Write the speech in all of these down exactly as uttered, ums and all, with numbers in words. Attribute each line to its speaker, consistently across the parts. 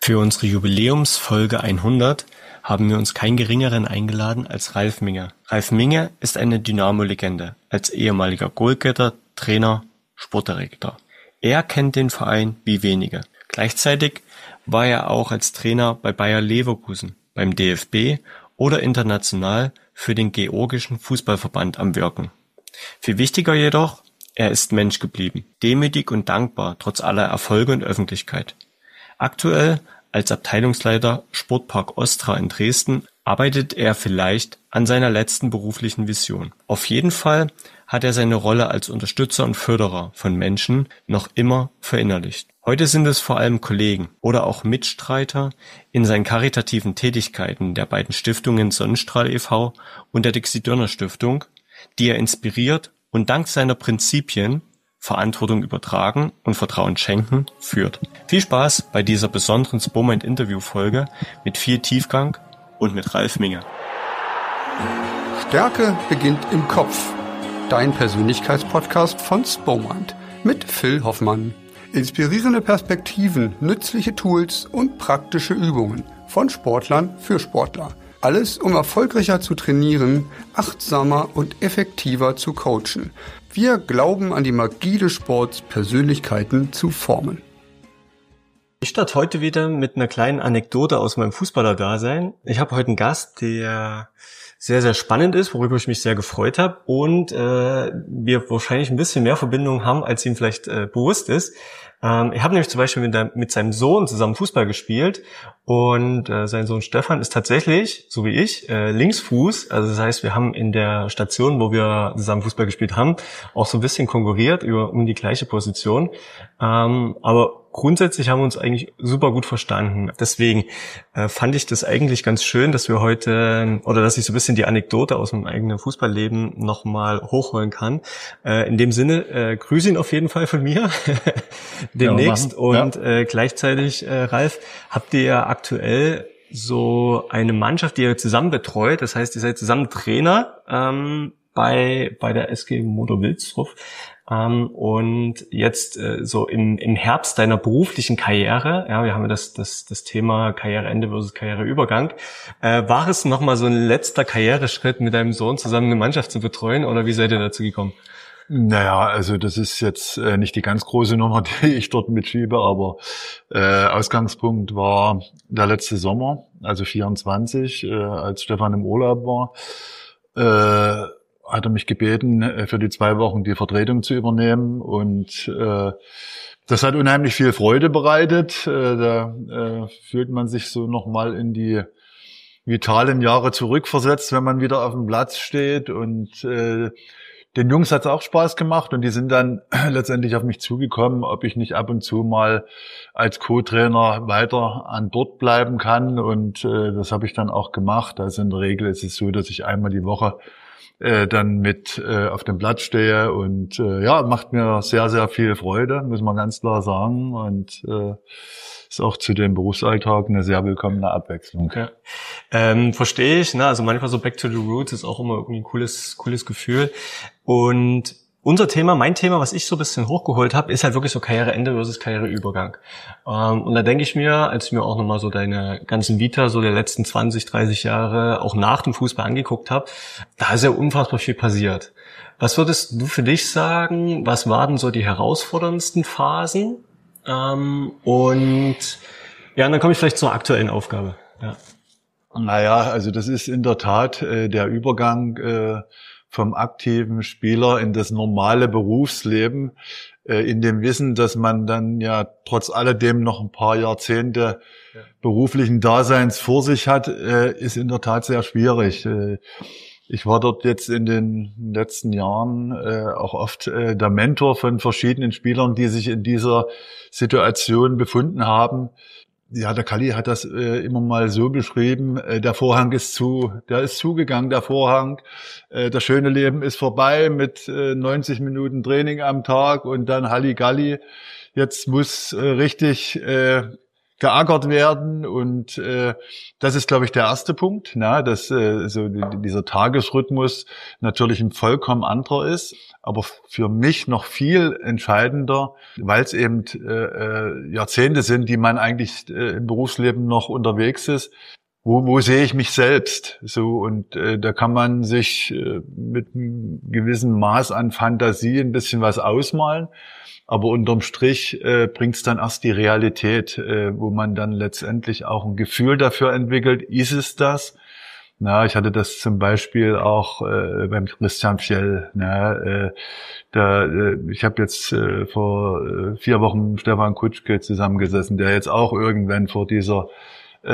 Speaker 1: Für unsere Jubiläumsfolge hundert haben wir uns keinen Geringeren eingeladen als Ralf Minge. Ralf Minge ist eine Dynamo-Legende, als ehemaliger Goalgetter, Trainer, Sportdirektor. Er kennt den Verein wie wenige. Gleichzeitig war er auch als Trainer bei Bayer Leverkusen, beim D F B oder international für den Georgischen Fußballverband am Wirken. Viel wichtiger jedoch, er ist Mensch geblieben, demütig und dankbar trotz aller Erfolge und Öffentlichkeit. Aktuell als Abteilungsleiter Sportpark Ostra in Dresden arbeitet er vielleicht an seiner letzten beruflichen Vision. Auf jeden Fall hat er seine Rolle als Unterstützer und Förderer von Menschen noch immer verinnerlicht. Heute sind es vor allem Kollegen oder auch Mitstreiter in seinen karitativen Tätigkeiten der beiden Stiftungen Sonnenstrahl e V und der Dixie-Dörner-Stiftung, die er inspiriert und dank seiner Prinzipien Verantwortung übertragen und Vertrauen schenken führt. Viel Spaß bei dieser besonderen Spomind-Interview-Folge mit viel Tiefgang und mit Ralf Minge.
Speaker 2: Stärke beginnt im Kopf. Dein Persönlichkeitspodcast von Spomind mit Phil Hoffmann. Inspirierende Perspektiven, nützliche Tools und praktische Übungen von Sportlern für Sportler. Alles, um erfolgreicher zu trainieren, achtsamer und effektiver zu coachen. Wir glauben an die Magie des Sports, Persönlichkeiten zu formen.
Speaker 1: Ich starte heute wieder mit einer kleinen Anekdote aus meinem Fußballer-Dasein. Ich habe heute einen Gast, der sehr, sehr spannend ist, worüber ich mich sehr gefreut habe und äh, wir wahrscheinlich ein bisschen mehr Verbindung haben, als ihm vielleicht äh, bewusst ist. Ähm, ich habe nämlich zum Beispiel mit, der, mit seinem Sohn zusammen Fußball gespielt und äh, sein Sohn Stefan ist tatsächlich, so wie ich, äh, Linksfuß. Also das heißt, wir haben in der Station, wo wir zusammen Fußball gespielt haben, auch so ein bisschen konkurriert über um die gleiche Position. Ähm, aber grundsätzlich haben wir uns eigentlich super gut verstanden. Deswegen äh, fand ich das eigentlich ganz schön, dass wir heute, oder dass ich so ein bisschen die Anekdote aus meinem eigenen Fußballleben nochmal hochholen kann. Äh, in dem Sinne, äh, grüße ihn auf jeden Fall von mir demnächst. Ja, und ja. äh, gleichzeitig, äh, Ralf, habt ihr ja aktuell so eine Mannschaft, die ihr zusammen betreut. Das heißt, ihr seid zusammen Trainer ähm, bei bei der S G Motor Wilsdruff. Um, und jetzt äh, so im, im Herbst deiner beruflichen Karriere, ja, wir haben ja das, das, das Thema Karriereende versus Karriereübergang, äh, war es nochmal so ein letzter Karriereschritt, mit deinem Sohn zusammen eine Mannschaft zu betreuen, oder wie seid ihr dazu gekommen?
Speaker 3: Naja, also das ist jetzt äh, nicht die ganz große Nummer, die ich dort mitschiebe, aber äh, Ausgangspunkt war der letzte Sommer, also vierundzwanzig, äh, als Stefan im Urlaub war, äh, hat er mich gebeten, für die zwei Wochen die Vertretung zu übernehmen, und äh, das hat unheimlich viel Freude bereitet. Äh, da äh, fühlt man sich so nochmal in die vitalen Jahre zurückversetzt, wenn man wieder auf dem Platz steht, und äh, den Jungs hat es auch Spaß gemacht, und die sind dann letztendlich auf mich zugekommen, ob ich nicht ab und zu mal als Co-Trainer weiter an Bord bleiben kann, und äh, das habe ich dann auch gemacht. Also in der Regel ist es so, dass ich einmal die Woche Äh, dann mit äh, auf dem Platz stehe, und äh, ja, macht mir sehr, sehr viel Freude, muss man ganz klar sagen, und äh, ist auch zu dem Berufsalltag eine sehr willkommene Abwechslung.
Speaker 1: Okay. Ähm, verstehe ich, ne? Also manchmal so Back to the Roots ist auch immer irgendwie ein cooles, cooles Gefühl. Und unser Thema, mein Thema, was ich so ein bisschen hochgeholt habe, ist halt wirklich so Karriereende versus Karriereübergang. Ähm, und da denke ich mir, als ich mir auch nochmal so deine ganzen Vita so der letzten zwanzig, dreißig Jahre auch nach dem Fußball angeguckt habe, da ist ja unfassbar viel passiert. Was würdest du für dich sagen, was waren so die herausforderndsten Phasen? Ähm, und ja, und dann komme ich vielleicht zur aktuellen Aufgabe. Ja.
Speaker 3: Naja, also das ist in der Tat äh, der Übergang äh, vom aktiven Spieler in das normale Berufsleben, äh, in dem Wissen, dass man dann ja trotz alledem noch ein paar Jahrzehnte ja. beruflichen Daseins vor sich hat, äh, ist in der Tat sehr schwierig. Äh, ich war dort jetzt in den letzten Jahren äh, auch oft äh, der Mentor von verschiedenen Spielern, die sich in dieser Situation befunden haben. Ja, der Kalli hat das äh, immer mal so beschrieben, äh, der Vorhang ist zu, der ist zugegangen, der Vorhang, äh, das schöne Leben ist vorbei mit äh, neunzig Minuten Training am Tag und dann Halligalli. Jetzt muss äh, richtig äh, geackert werden und äh, das ist, glaube ich, der erste Punkt, na, dass äh, so dieser Tagesrhythmus natürlich ein vollkommen anderer ist, aber für mich noch viel entscheidender, weil es eben äh, Jahrzehnte sind, die man eigentlich äh, im Berufsleben noch unterwegs ist. Wo, wo sehe ich mich selbst? So, und äh, da kann man sich äh, mit einem gewissen Maß an Fantasie ein bisschen was ausmalen. Aber unterm Strich äh, bringt es dann erst die Realität, äh, wo man dann letztendlich auch ein Gefühl dafür entwickelt, ist es das? Na, ich hatte das zum Beispiel auch äh, beim Christian Fjell. Na, äh, da, äh, ich habe jetzt äh, vor äh, vier Wochen mit Stefan Kutschke zusammengesessen, der jetzt auch irgendwann vor dieser äh,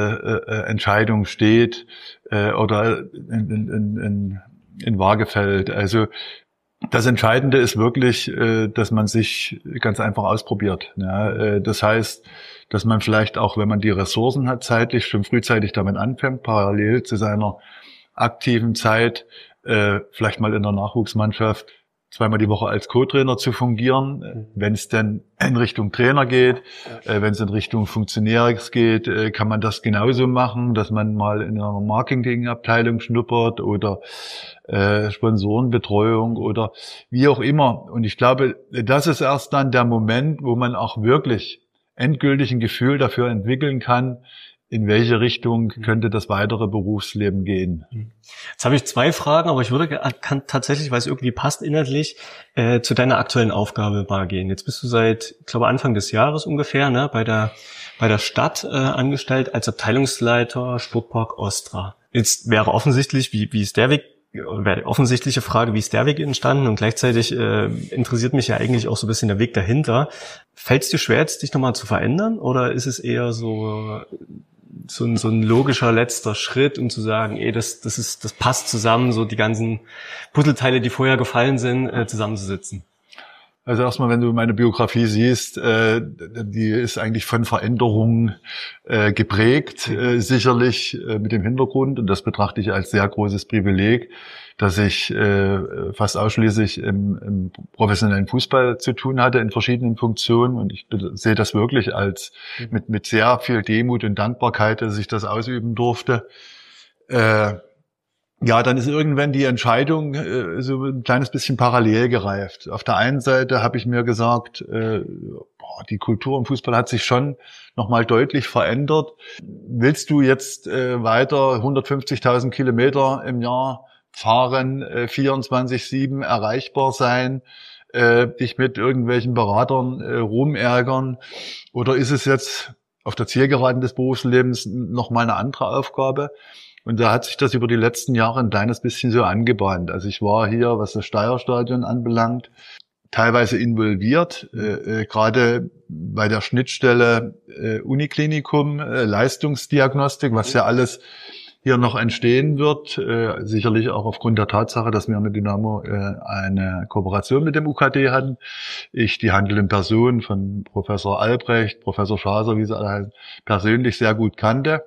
Speaker 3: äh, Entscheidung steht äh, oder in, in, in, in Waage fällt. Also das Entscheidende ist wirklich, dass man sich ganz einfach ausprobiert. Das heißt, dass man vielleicht auch, wenn man die Ressourcen hat, zeitlich schon frühzeitig damit anfängt, parallel zu seiner aktiven Zeit, vielleicht mal in der Nachwuchsmannschaft zweimal die Woche als Co-Trainer zu fungieren. Wenn es denn in Richtung Trainer geht, wenn es in Richtung Funktionärs geht, kann man das genauso machen, dass man mal in einer Marketingabteilung schnuppert oder äh, Sponsorenbetreuung oder wie auch immer. Und ich glaube, das ist erst dann der Moment, wo man auch wirklich endgültig ein Gefühl dafür entwickeln kann, in welche Richtung könnte das weitere Berufsleben gehen.
Speaker 1: Jetzt habe ich zwei Fragen, aber ich würde kann tatsächlich, weil es irgendwie passt inhaltlich, äh, zu deiner aktuellen Aufgabe mal gehen. Jetzt bist du seit, ich glaube, Anfang des Jahres ungefähr, ne, bei der bei der Stadt äh, angestellt als Abteilungsleiter Sportpark Ostra. Jetzt wäre offensichtlich, wie wie ist der Weg, wäre die offensichtliche Frage, wie ist der Weg entstanden? Und gleichzeitig äh, interessiert mich ja eigentlich auch so ein bisschen der Weg dahinter. Fällt es dir schwer, jetzt dich nochmal zu verändern, oder ist es eher so so ein, so ein logischer letzter Schritt, um zu sagen, ey, das, das ist, das passt zusammen, so die ganzen Puzzleteile, die vorher gefallen sind, äh, zusammenzusitzen?
Speaker 3: Also erstmal, wenn du meine Biografie siehst, äh, die ist eigentlich von Veränderungen äh, geprägt, äh, sicherlich äh, mit dem Hintergrund, und das betrachte ich als sehr großes Privileg, dass ich äh, fast ausschließlich im, im professionellen Fußball zu tun hatte, in verschiedenen Funktionen, und ich sehe das wirklich als mit mit sehr viel Demut und Dankbarkeit, dass ich das ausüben durfte. Äh, Ja, dann ist irgendwann die Entscheidung äh, so ein kleines bisschen parallel gereift. Auf der einen Seite habe ich mir gesagt, äh, boah, die Kultur im Fußball hat sich schon nochmal deutlich verändert. Willst du jetzt äh, weiter hundertfünfzigtausend Kilometer im Jahr fahren, äh, vierundzwanzig sieben erreichbar sein, äh, dich mit irgendwelchen Beratern äh, rumärgern? Oder ist es jetzt auf der Zielgeraden des Berufslebens nochmal eine andere Aufgabe? Und da hat sich das über die letzten Jahre ein kleines bisschen so angebahnt. Also ich war hier, was das Steierstadion anbelangt, teilweise involviert, äh, äh, gerade bei der Schnittstelle äh, Uniklinikum, äh, Leistungsdiagnostik, was ja alles hier noch entstehen wird, äh, sicherlich auch aufgrund der Tatsache, dass wir mit Dynamo äh, eine Kooperation mit dem U K D hatten. Ich die handelnden Personen von Professor Albrecht, Professor Schaser, wie sie alle heißen, persönlich sehr gut kannte.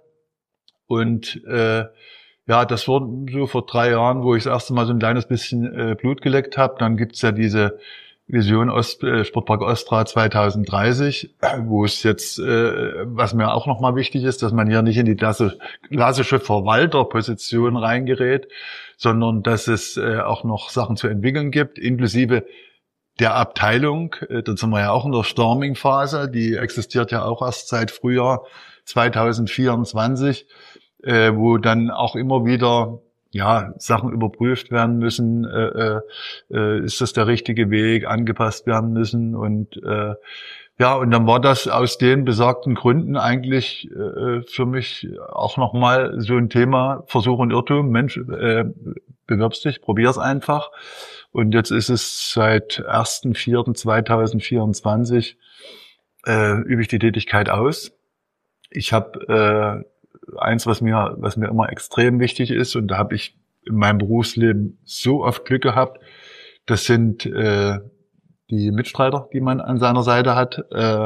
Speaker 3: Und äh, ja, das war so vor drei Jahren, wo ich das erste Mal so ein kleines bisschen äh, Blut geleckt habe. Dann gibt's ja diese Vision Ost, äh, Sportpark Ostra zwanzig dreißig, wo es jetzt, äh, was mir auch nochmal wichtig ist, dass man hier nicht in die klassische Verwalterposition reingerät, sondern dass es äh, auch noch Sachen zu entwickeln gibt, inklusive der Abteilung. Äh, da sind wir ja auch in der Storming-Phase, die existiert ja auch erst seit Frühjahr zwanzig vierundzwanzig, äh, wo dann auch immer wieder ja Sachen überprüft werden müssen, äh, äh, ist das der richtige Weg, angepasst werden müssen, und äh, ja, und dann war das aus den besagten Gründen eigentlich äh, für mich auch nochmal so ein Thema, Versuch und Irrtum. Mensch, äh, bewirbst dich, probier's einfach. Und jetzt ist es seit erster vierter zweitausendvierundzwanzig äh, übe ich die Tätigkeit aus. Ich habe äh, eins, was mir was mir immer extrem wichtig ist, und da habe ich in meinem Berufsleben so oft Glück gehabt, das sind äh, die Mitstreiter, die man an seiner Seite hat, äh,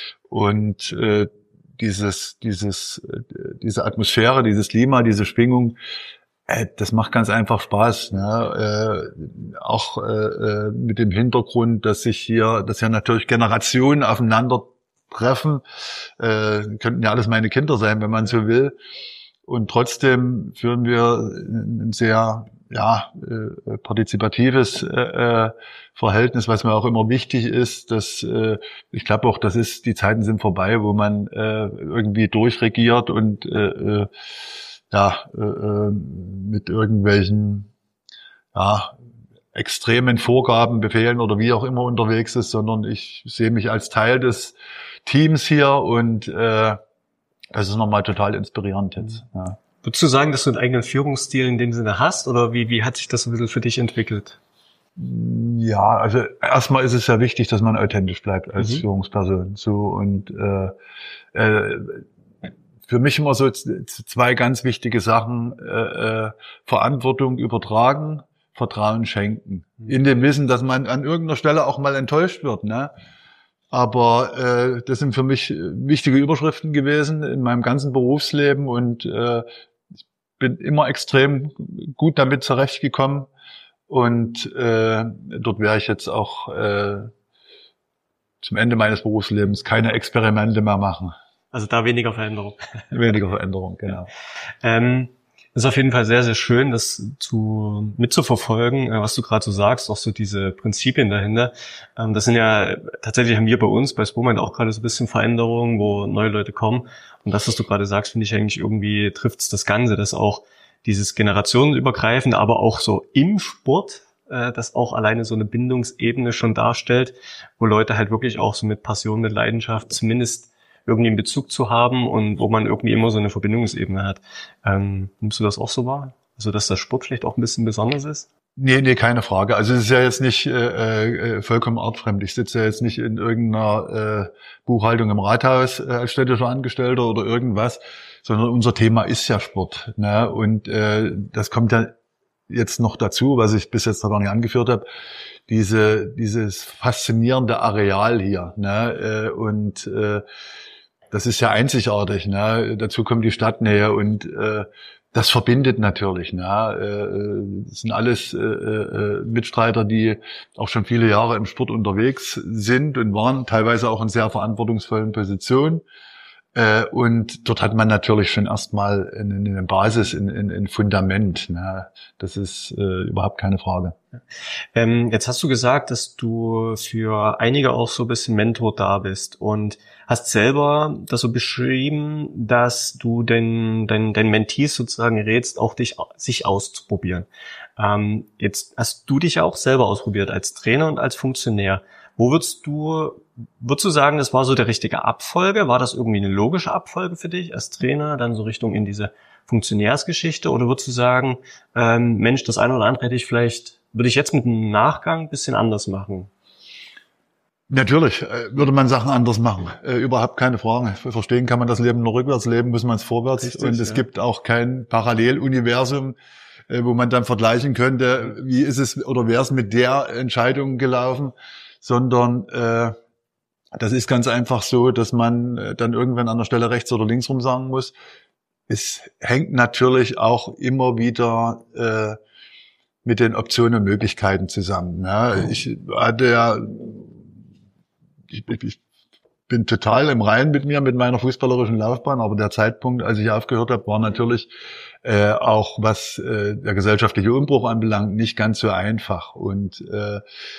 Speaker 3: und äh, dieses dieses äh, diese Atmosphäre, dieses Klima, diese Schwingung, äh, das macht ganz einfach Spaß, ne? Äh, auch äh, mit dem Hintergrund, dass sich hier, dass ja natürlich Generationen aufeinander treffen. Äh, könnten ja alles meine Kinder sein, wenn man so will. Und trotzdem führen wir ein sehr ja äh, partizipatives äh, Verhältnis, was mir auch immer wichtig ist. Dass äh, ich glaube auch, das ist die Zeiten sind vorbei, wo man äh, irgendwie durchregiert und äh, ja äh, mit irgendwelchen ja extremen Vorgaben, Befehlen oder wie auch immer unterwegs ist, sondern ich sehe mich als Teil des Teams hier und äh, das ist nochmal total inspirierend jetzt. Ja.
Speaker 1: Würdest du sagen, dass du einen eigenen Führungsstil in dem Sinne hast oder wie, wie hat sich das ein bisschen für dich entwickelt?
Speaker 3: Ja, also erstmal ist es ja wichtig, dass man authentisch bleibt als
Speaker 1: Mhm.
Speaker 3: Führungsperson. So und äh, äh, für mich immer so z- zwei ganz wichtige Sachen: äh, äh, Verantwortung übertragen, Vertrauen schenken. In dem Wissen, dass man an irgendeiner Stelle auch mal enttäuscht wird, ne? Aber äh, das sind für mich wichtige Überschriften gewesen in meinem ganzen Berufsleben und äh, ich bin immer extrem gut damit zurechtgekommen und äh, dort werde ich jetzt auch äh, zum Ende meines Berufslebens keine Experimente mehr machen.
Speaker 1: Also da weniger Veränderung.
Speaker 3: Weniger Veränderung, genau.
Speaker 1: Ähm, es ist auf jeden Fall sehr, sehr schön, das zu mitzuverfolgen, äh, was du gerade so sagst, auch so diese Prinzipien dahinter. Ähm, das sind ja, tatsächlich haben wir bei uns, bei Spomant auch gerade so ein bisschen Veränderungen, wo neue Leute kommen. Und das, was du gerade sagst, finde ich eigentlich irgendwie trifft's das Ganze, dass auch dieses generationenübergreifende, aber auch so im Sport, äh, das auch alleine so eine Bindungsebene schon darstellt, wo Leute halt wirklich auch so mit Passion, mit Leidenschaft zumindest irgendwie einen Bezug zu haben und wo man irgendwie immer so eine Verbindungsebene hat. Ähm, nimmst du das auch so wahr? Also, dass das Sport vielleicht auch ein bisschen besonders ist?
Speaker 3: Nee, nee, keine Frage. Also es ist ja jetzt nicht äh, äh, vollkommen artfremd. Ich sitze ja jetzt nicht in irgendeiner äh, Buchhaltung im Rathaus äh, als städtischer Angestellter oder irgendwas, sondern unser Thema ist ja Sport. Ne? Und äh, das kommt ja jetzt noch dazu, was ich bis jetzt noch gar nicht angeführt habe, diese dieses faszinierende Areal hier. Ne? Äh, und äh, das ist ja einzigartig. Ne? Dazu kommt die Stadtnähe und äh, das verbindet natürlich. Ne? Äh, das sind alles äh, äh, Mitstreiter, die auch schon viele Jahre im Sport unterwegs sind und waren teilweise auch in sehr verantwortungsvollen Positionen. Äh, und dort hat man natürlich schon erstmal eine, eine Basis, ein, ein, ein Fundament. Ne? Das ist äh, überhaupt keine Frage.
Speaker 1: Ähm, jetzt hast du gesagt, dass du für einige auch so ein bisschen Mentor da bist und hast selber das so beschrieben, dass du den, den, den Mentees sozusagen rätst, auch dich, sich auszuprobieren. Ähm, jetzt hast du dich ja auch selber ausprobiert als Trainer und als Funktionär. Wo würdest du, würdest du sagen, das war so der richtige Abfolge? War das irgendwie eine logische Abfolge für dich als Trainer, dann so Richtung in diese Funktionärsgeschichte? Oder würdest du sagen, ähm, Mensch, das eine oder andere hätte ich vielleicht, würde ich jetzt mit einem Nachgang ein bisschen anders machen?
Speaker 3: Natürlich äh, würde man Sachen anders machen. Äh, überhaupt keine Frage. Verstehen kann man das Leben nur rückwärts, leben muss man es vorwärts.
Speaker 1: Richtig,
Speaker 3: und es
Speaker 1: ja.
Speaker 3: gibt auch kein Paralleluniversum, äh, wo man dann vergleichen könnte, wie ist es oder wäre es mit der Entscheidung gelaufen, sondern äh, das ist ganz einfach so, dass man äh, dann irgendwann an der Stelle rechts oder links rum sagen muss. Es hängt natürlich auch immer wieder äh, mit den Optionen und Möglichkeiten zusammen. Ja, ich hatte ja Ich, ich bin total im Reinen mit mir, mit meiner fußballerischen Laufbahn, aber der Zeitpunkt, als ich aufgehört habe, war natürlich äh, auch, was äh, der gesellschaftliche Umbruch anbelangt, nicht ganz so einfach. Und äh,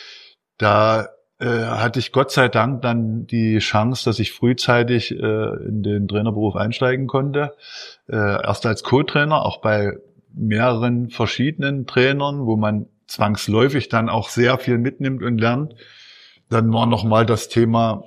Speaker 3: da äh, hatte ich Gott sei Dank dann die Chance, dass ich frühzeitig äh, in den Trainerberuf einsteigen konnte. Äh, erst als Co-Trainer, auch bei mehreren verschiedenen Trainern, wo man zwangsläufig dann auch sehr viel mitnimmt und lernt. Dann war noch mal das Thema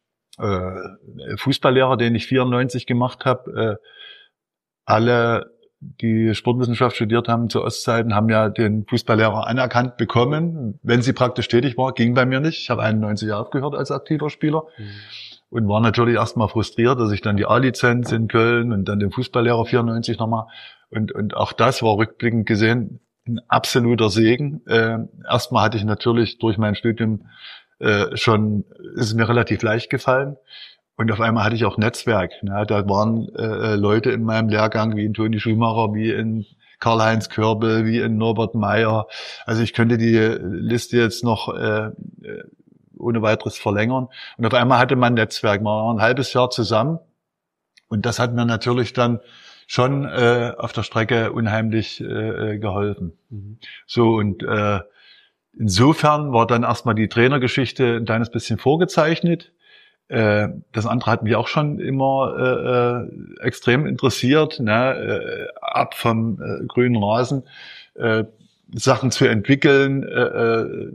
Speaker 3: äh, Fußballlehrer, den ich vierundneunzig gemacht habe. Äh, alle, die Sportwissenschaft studiert haben zu Ostzeiten, haben ja den Fußballlehrer anerkannt bekommen, wenn sie praktisch tätig war. Ging bei mir nicht. Ich habe einundneunzig aufgehört als aktiver Spieler mhm. und war natürlich erstmal frustriert, dass ich dann die A-Lizenz in Köln und dann den Fußballlehrer vierundneunzig nochmal. Und, und auch das war rückblickend gesehen ein absoluter Segen. Äh, erstmal hatte ich natürlich durch mein Studium Äh, schon ist es mir relativ leicht gefallen und auf einmal hatte ich auch Netzwerk. Ne? Da waren äh, Leute in meinem Lehrgang wie in Toni Schumacher, wie in Karl-Heinz Körbel, wie in Norbert Meyer. Also ich könnte die Liste jetzt noch äh, ohne weiteres verlängern. Und auf einmal hatte man ein Netzwerk. Man war ein halbes Jahr zusammen. Und das hat mir natürlich dann schon äh, auf der Strecke unheimlich äh, geholfen. Mhm. So, und äh, insofern war dann erstmal die Trainergeschichte ein kleines bisschen vorgezeichnet. Äh, das andere hat mich auch schon immer äh, extrem interessiert, ne? äh, ab vom äh, grünen Rasen, äh, Sachen zu entwickeln. Äh, äh,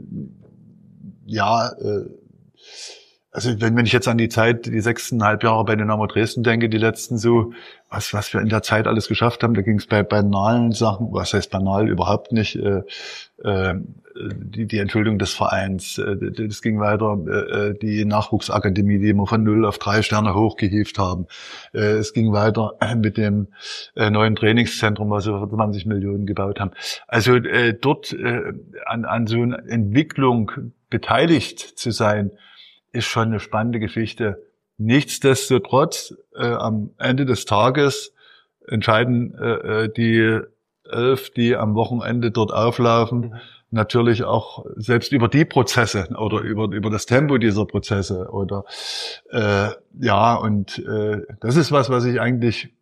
Speaker 3: ja, äh, also wenn, wenn ich jetzt an die Zeit, die sechseinhalb Jahre bei Dynamo Dresden denke, die letzten so, was was wir in der Zeit alles geschafft haben, da ging es bei banalen Sachen, was heißt banal, überhaupt nicht, äh, äh, die, die Entschuldung des Vereins, äh, das ging weiter, äh, die Nachwuchsakademie, die wir von null auf drei Sterne hochgehievt haben. Äh, es ging weiter mit dem äh, neuen Trainingszentrum, was wir für zwanzig Millionen gebaut haben. Also äh, dort äh, an, an so einer Entwicklung beteiligt zu sein, ist schon eine spannende Geschichte. Nichtsdestotrotz, äh, am Ende des Tages entscheiden äh, die elf, die am Wochenende dort auflaufen, mhm. natürlich auch selbst über die Prozesse oder über über das Tempo dieser Prozesse oder äh, ja, und äh, das ist was, was ich eigentlich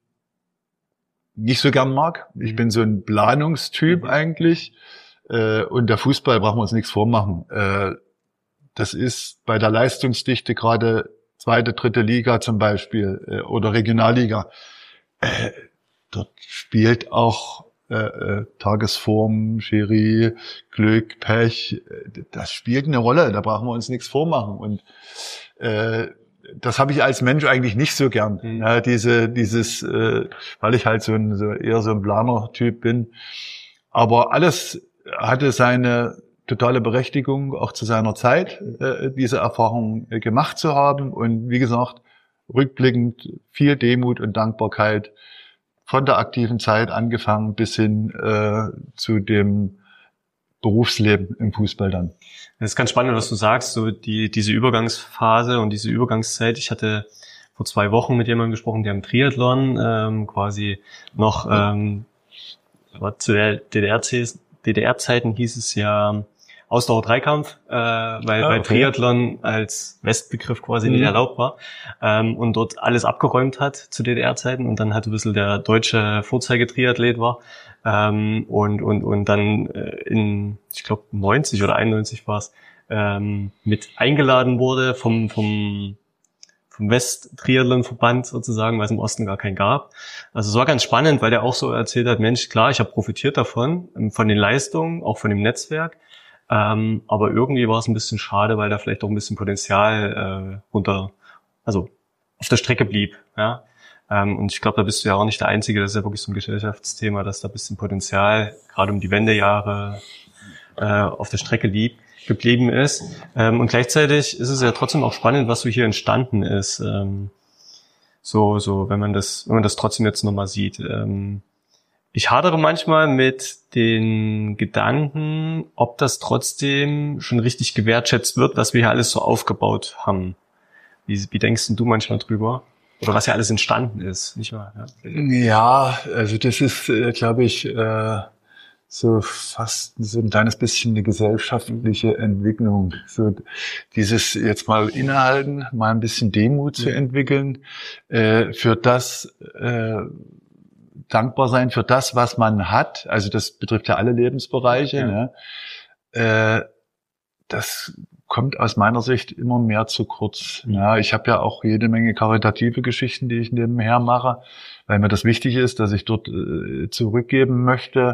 Speaker 3: nicht so gern mag. Ich bin so ein Planungstyp mhm. eigentlich äh, und der Fußball, brauchen wir uns nichts vormachen. Äh, Das ist bei der Leistungsdichte gerade zweite, dritte Liga zum Beispiel äh, oder Regionalliga. Äh, dort spielt auch äh, äh, Tagesform, Schiri, Glück, Pech. Äh, das spielt eine Rolle. Da brauchen wir uns nichts vormachen. Und äh, das habe ich als Mensch eigentlich nicht so gern. Mhm. Ja, diese, dieses, äh, weil ich halt so ein so eher so ein Planer-Typ bin. Aber alles hatte seine totale Berechtigung, auch zu seiner Zeit, äh, diese Erfahrung äh, gemacht zu haben. Und wie gesagt, rückblickend viel Demut und Dankbarkeit von der aktiven Zeit angefangen bis hin äh, zu dem Berufsleben im Fußball dann.
Speaker 1: Das ist ganz spannend, was du sagst, so die diese Übergangsphase und diese Übergangszeit. Ich hatte vor zwei Wochen mit jemandem gesprochen, der im Triathlon ähm, quasi noch ähm, war zu der D D R-Zeiten hieß es ja Ausdauer-Dreikampf, äh, weil, ah, okay. weil Triathlon als Westbegriff quasi mhm. nicht erlaubt war ähm, und dort alles abgeräumt hat zu D D R-Zeiten und dann halt ein bisschen der deutsche Vorzeigetriathlet war ähm, und und und dann äh, in, ich glaube neunzig oder einundneunzig war es, ähm, mit eingeladen wurde vom vom vom West-Triathlon-Verband sozusagen, weil es im Osten gar keinen gab. Also es war ganz spannend, weil der auch so erzählt hat, Mensch, klar, ich habe profitiert davon, von den Leistungen, auch von dem Netzwerk, ähm, aber irgendwie war es ein bisschen schade, weil da vielleicht auch ein bisschen Potenzial äh, runter, also auf der Strecke blieb. Ja? Ähm, und ich glaube, da bist du ja auch nicht der Einzige, das ist ja wirklich so ein Gesellschaftsthema, dass da ein bisschen Potenzial, gerade um die Wendejahre, äh, auf der Strecke lieb. geblieben ist. Ähm, und gleichzeitig ist es ja trotzdem auch spannend, was so hier entstanden ist. Ähm, so, so, wenn man das, wenn man das trotzdem jetzt nochmal sieht. Ähm, ich hadere manchmal mit den Gedanken, ob das trotzdem schon richtig gewertschätzt wird, was wir hier alles so aufgebaut haben. Wie, wie denkst du manchmal drüber? Oder was ja alles entstanden ist, nicht wahr?
Speaker 3: Ja, ja, also das ist, äh, glaube ich, äh so fast so ein kleines bisschen eine gesellschaftliche Entwicklung. So dieses jetzt mal innehalten, mal ein bisschen Demut zu entwickeln, äh, für das äh, dankbar sein, für das, was man hat. Also das betrifft ja alle Lebensbereiche. Ja. Ne? Äh, das kommt aus meiner Sicht immer mehr zu kurz. Ja, ich habe ja auch jede Menge karitative Geschichten, die ich nebenher mache, weil mir das wichtig ist, dass ich dort äh, zurückgeben möchte.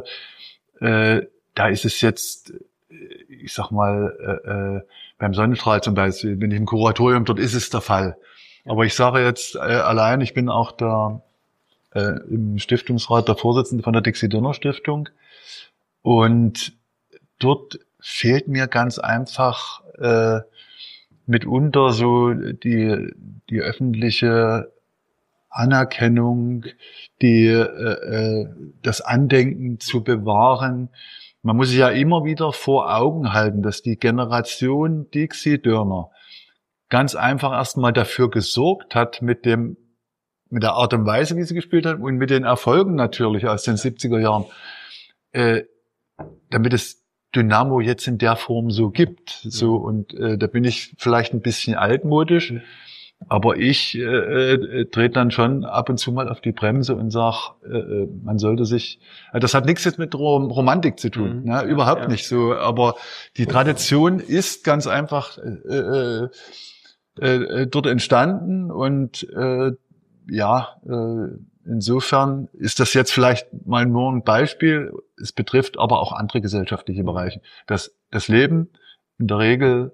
Speaker 3: Äh, da ist es jetzt, ich sag mal, äh, äh, beim Sonnenstrahl zum Beispiel, bin ich im Kuratorium, dort ist es der Fall. Aber ich sage jetzt äh, allein, ich bin auch da äh, im Stiftungsrat der Vorsitzende von der Dixie-Donner-Stiftung und dort fehlt mir ganz einfach äh, mitunter so die, die öffentliche Anerkennung, die äh, das Andenken zu bewahren. Man muss sich ja immer wieder vor Augen halten, dass die Generation Dixie Dörner ganz einfach erstmal dafür gesorgt hat mit dem mit der Art und Weise, wie sie gespielt hat und mit den Erfolgen natürlich aus den siebziger Jahren, äh, damit es Dynamo jetzt in der Form so gibt. So, und äh, da bin ich vielleicht ein bisschen altmodisch, aber ich äh, äh, trete dann schon ab und zu mal auf die Bremse und sage, äh, man sollte sich, äh, das hat nichts jetzt mit Rom- Romantik zu tun,
Speaker 1: Mhm.
Speaker 3: ne? Überhaupt
Speaker 1: Ja.
Speaker 3: nicht so, aber die Tradition ist ganz einfach äh, äh, äh, dort entstanden und äh, ja, äh, insofern ist das jetzt vielleicht mal nur ein Beispiel. Es betrifft aber auch andere gesellschaftliche Bereiche. Das, das Leben in der Regel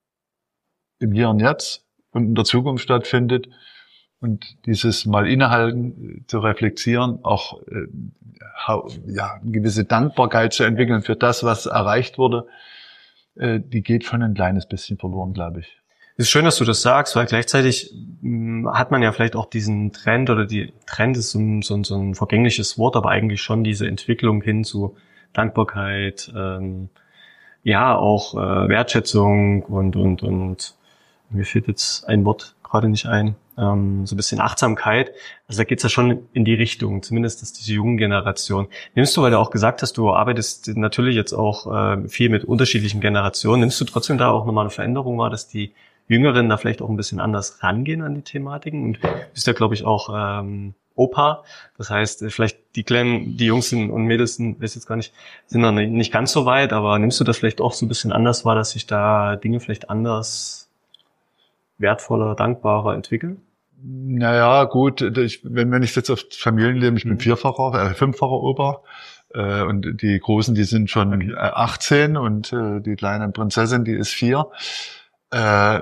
Speaker 3: im Hier und Jetzt und in der Zukunft stattfindet und dieses mal innehalten, zu reflektieren, auch äh, ja, eine gewisse Dankbarkeit zu entwickeln für das, was erreicht wurde, äh, die geht schon ein kleines bisschen verloren, glaube ich.
Speaker 1: Es ist schön, dass du das sagst, weil gleichzeitig mh, hat man ja vielleicht auch diesen Trend, oder die Trend ist so ein, so ein, so ein vergängliches Wort, aber eigentlich schon diese Entwicklung hin zu Dankbarkeit, ähm, ja, auch äh, Wertschätzung und, und, und mir fehlt jetzt ein Wort gerade nicht ein, ähm, so ein bisschen Achtsamkeit. Also da geht's ja schon in die Richtung, zumindest dass diese jungen Generation. Nimmst du, weil du auch gesagt hast, du arbeitest natürlich jetzt auch äh, viel mit unterschiedlichen Generationen, nimmst du trotzdem da auch nochmal eine Veränderung wahr, dass die Jüngeren da vielleicht auch ein bisschen anders rangehen an die Thematiken? Und du bist ja, glaube ich, auch ähm, Opa. Das heißt, vielleicht die kleinen, die Jungs und Mädels, weiß jetzt gar nicht, sind noch nicht ganz so weit, aber nimmst du das vielleicht auch so ein bisschen anders wahr, dass sich da Dinge vielleicht anders, wertvoller, dankbarer entwickeln?
Speaker 3: Naja, gut, ich, wenn, wenn ich jetzt auf das Familienleben, ich bin
Speaker 1: Mhm.
Speaker 3: vierfacher, äh, fünffacher Opa, äh, und die Großen, die sind schon
Speaker 1: Okay.
Speaker 3: äh, achtzehn und äh, die kleine Prinzessin, die ist vier. Äh,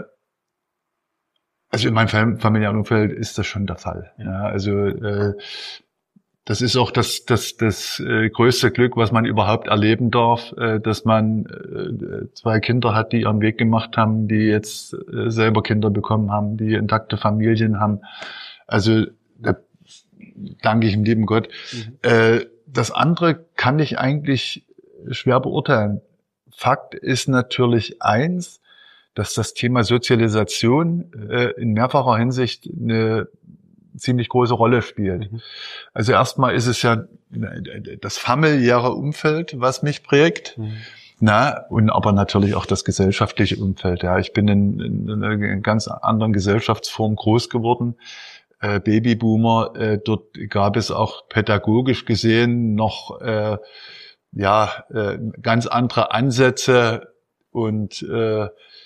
Speaker 3: also in meinem Fam- familiären Umfeld ist das schon der Fall.
Speaker 1: Ja.
Speaker 3: Ja, also äh, das ist auch das das das äh, größte Glück, was man überhaupt erleben darf, äh, dass man äh, zwei Kinder hat, die ihren Weg gemacht haben, die jetzt äh, selber Kinder bekommen haben, die intakte Familien haben. Also da danke ich dem lieben Gott.
Speaker 1: Mhm.
Speaker 3: Äh, das andere kann ich eigentlich schwer beurteilen. Fakt ist natürlich eins, dass das Thema Sozialisation äh, in mehrfacher Hinsicht eine ziemlich große Rolle spielt.
Speaker 1: Mhm.
Speaker 3: Also erstmal ist es ja das familiäre Umfeld, was mich prägt,
Speaker 1: Mhm.
Speaker 3: na, und aber natürlich auch das gesellschaftliche Umfeld. Ja, ich bin in, in einer ganz anderen Gesellschaftsform groß geworden. Äh, Babyboomer, äh, dort gab es auch pädagogisch gesehen noch äh, ja äh, ganz andere Ansätze und äh,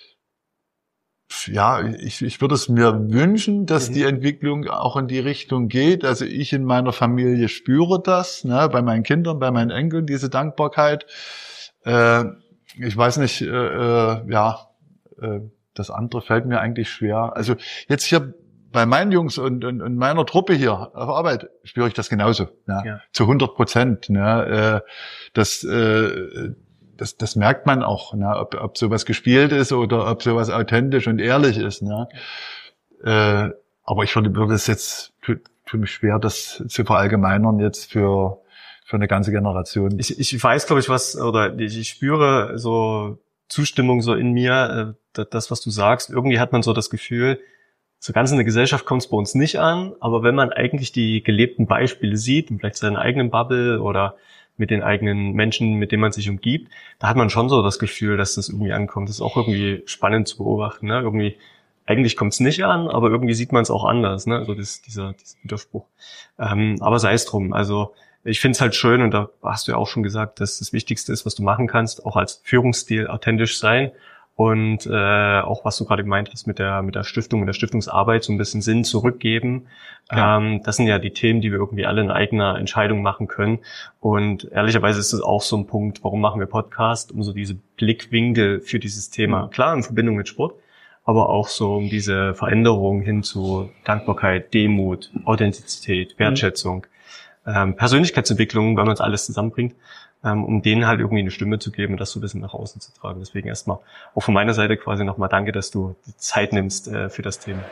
Speaker 3: ja, ich, ich würde es mir wünschen, dass
Speaker 1: Mhm.
Speaker 3: die Entwicklung auch in die Richtung geht. Also ich in meiner Familie spüre das, ne, bei meinen Kindern, bei meinen Enkeln, diese Dankbarkeit. Äh, ich weiß nicht, äh, äh, ja, äh, das andere fällt mir eigentlich schwer. Also jetzt hier bei meinen Jungs und, und, und meiner Truppe hier auf Arbeit spüre ich das genauso, ne,
Speaker 1: Ja.
Speaker 3: zu hundert Prozent. Ne, äh, das äh, Das, das merkt man auch, ne? ob, ob sowas gespielt ist oder ob sowas authentisch und ehrlich ist. Ne? Äh, aber ich würde, würde es jetzt, tut, tut mich schwer, das zu verallgemeinern jetzt für für eine ganze Generation.
Speaker 1: Ich, ich weiß, glaube ich, was, oder ich, ich spüre so Zustimmung so in mir, äh, das, was du sagst. Irgendwie hat man so das Gefühl, so ganz in der Gesellschaft kommt es bei uns nicht an, aber wenn man eigentlich die gelebten Beispiele sieht, und vielleicht seine eigenen Bubble oder mit den eigenen Menschen, mit denen man sich umgibt, da hat man schon so das Gefühl, dass das irgendwie ankommt. Das ist auch irgendwie spannend zu beobachten. Ne? Irgendwie, eigentlich kommt es nicht an, aber irgendwie sieht man es auch anders. Ne? Also das, dieser, dieser Widerspruch. Ähm, aber sei es drum. Also ich finde es halt schön, und da hast du ja auch schon gesagt, dass das Wichtigste ist, was du machen kannst, auch als Führungsstil authentisch sein. Und äh, auch was du gerade gemeint hast mit der mit der Stiftung, mit der Stiftungsarbeit, so ein bisschen Sinn zurückgeben. Ja. Ähm, das sind ja die Themen, die wir irgendwie alle in eigener Entscheidung machen können. Und ehrlicherweise ist das auch so ein Punkt, warum machen wir Podcast, um so diese Blickwinkel für dieses Thema, klar in Verbindung mit Sport, aber auch so um diese Veränderung hin zu Dankbarkeit, Demut, Authentizität, Wertschätzung, mhm. ähm, Persönlichkeitsentwicklung, wenn man es alles zusammenbringt, um denen halt irgendwie eine Stimme zu geben und das so ein bisschen nach außen zu tragen. Deswegen erstmal auch von meiner Seite quasi nochmal danke, dass du die Zeit nimmst äh, für das Thema.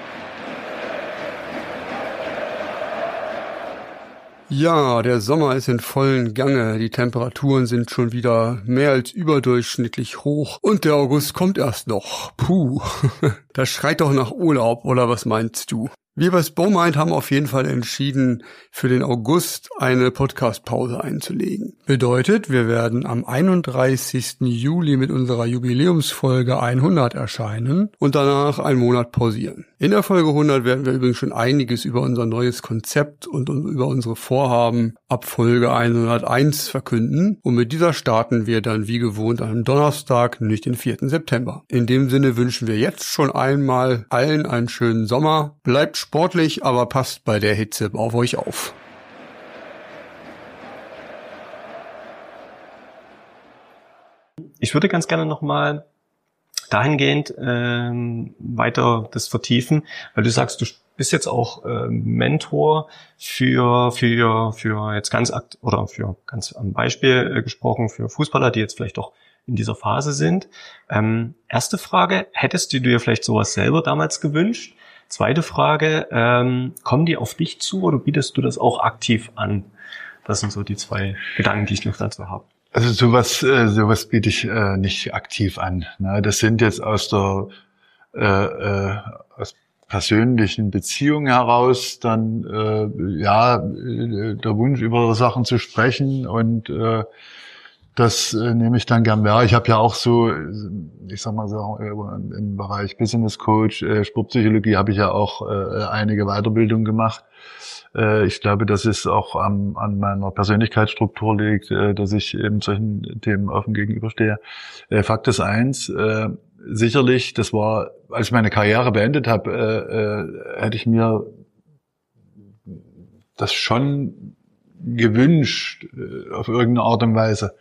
Speaker 2: Ja, der Sommer ist in vollen Gange. Die Temperaturen sind schon wieder mehr als überdurchschnittlich hoch. Und der August kommt erst noch. Puh, das schreit doch nach Urlaub, oder was meinst du? Wir bei Spomind haben auf jeden Fall entschieden, für den August eine Podcast-Pause einzulegen. Bedeutet, wir werden am einunddreißigsten Juli mit unserer Jubiläumsfolge hundert erscheinen und danach einen Monat pausieren. In der Folge hundert werden wir übrigens schon einiges über unser neues Konzept und über unsere Vorhaben ab Folge hunderteins verkünden. Und mit dieser starten wir dann wie gewohnt an einem Donnerstag, nämlich den vierten September. In dem Sinne wünschen wir jetzt schon einmal allen einen schönen Sommer. Bleibt sportlich, aber passt bei der Hitze auf euch auf.
Speaker 1: Ich würde ganz gerne nochmal dahingehend ähm, weiter das vertiefen, weil du sagst, du bist jetzt auch äh, Mentor für für für jetzt ganz akt oder für ganz am Beispiel äh, gesprochen für Fußballer, die jetzt vielleicht auch in dieser Phase sind. Ähm, erste Frage: Hättest du dir vielleicht sowas selber damals gewünscht? Zweite Frage, ähm, kommen die auf dich zu oder bietest du das auch aktiv an? Das sind so die zwei Gedanken, die ich noch dazu habe.
Speaker 3: Also sowas, äh, sowas biete ich äh, nicht aktiv an. Ne? Das sind jetzt aus der äh, äh, aus persönlichen Beziehungen heraus dann äh, ja der Wunsch über Sachen zu sprechen und äh, das äh, nehme ich dann gern wahr. Ich habe ja auch so, ich sag mal so, im Bereich Business Coach, äh, Sportpsychologie habe ich ja auch äh, einige Weiterbildungen gemacht. Äh, ich glaube, dass es auch an, an meiner Persönlichkeitsstruktur liegt, äh, dass ich eben solchen Themen offen gegenüberstehe. Äh, Fakt ist eins, äh, sicherlich, das war, als ich meine Karriere beendet habe, äh, äh, hätte ich mir das schon gewünscht, äh, auf irgendeine Art und Weise.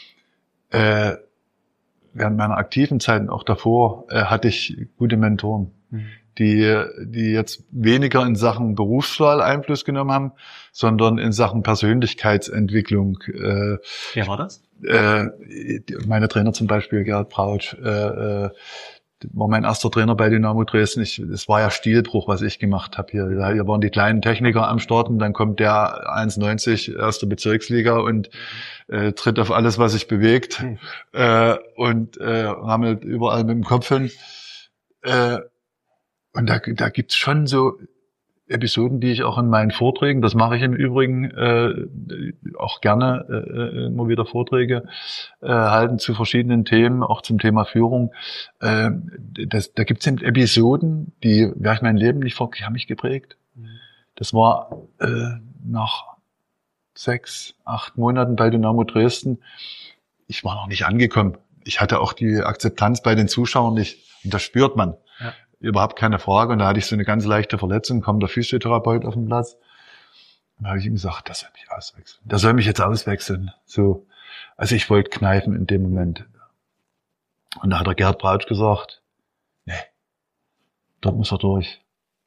Speaker 3: Äh, während meiner aktiven Zeit und auch davor äh, hatte ich gute Mentoren, mhm. die die jetzt weniger in Sachen Berufswahl Einfluss genommen haben, sondern in Sachen Persönlichkeitsentwicklung. Äh,
Speaker 1: Wer war das?
Speaker 3: Äh, meine Trainer zum Beispiel, Gerhard Brautsch, äh, äh, war mein erster Trainer bei Dynamo Dresden. Ich, es war ja Stilbruch, was ich gemacht habe hier. Hier waren die kleinen Techniker am Start und dann kommt der eins neunzig erste Bezirksliga und äh, tritt auf alles, was sich bewegt mhm. äh, und äh, rammelt überall mit dem Kopf hin. Äh, und da, da gibt's schon so Episoden, die ich auch in meinen Vorträgen, das mache ich im Übrigen äh, auch gerne, äh, immer wieder Vorträge äh, halten zu verschiedenen Themen, auch zum Thema Führung. Äh, das, da gibt es eben Episoden, die werde ich mein Leben nicht vergessen, die haben mich geprägt. Das war äh, nach sechs, acht Monaten bei Dynamo Dresden. Ich war noch nicht angekommen. Ich hatte auch die Akzeptanz bei den Zuschauern nicht. Und das spürt man. Ja. Überhaupt keine Frage. Und da hatte ich so eine ganz leichte Verletzung, kam der Physiotherapeut auf den Platz. Und da habe ich ihm gesagt, das soll mich auswechseln. Der soll mich jetzt auswechseln. So. Also ich wollte kneifen in dem Moment. Und da hat der Gerhard Brautsch gesagt, nee, dort muss er durch.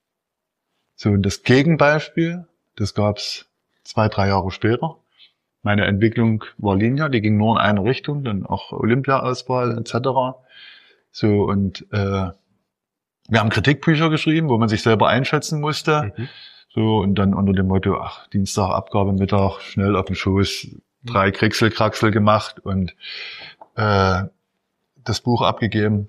Speaker 3: So, und das Gegenbeispiel, das gab's zwei, drei Jahre später. Meine Entwicklung war linear, die ging nur in eine Richtung, dann auch Olympia-Auswahl et cetera. So, und äh, wir haben Kritikbücher geschrieben, wo man sich selber einschätzen musste. Mhm. So, und dann unter dem Motto, ach, Dienstag, Abgabe, Mittag, schnell auf den Schoß, drei Kriegselkraxel gemacht und äh, das Buch abgegeben.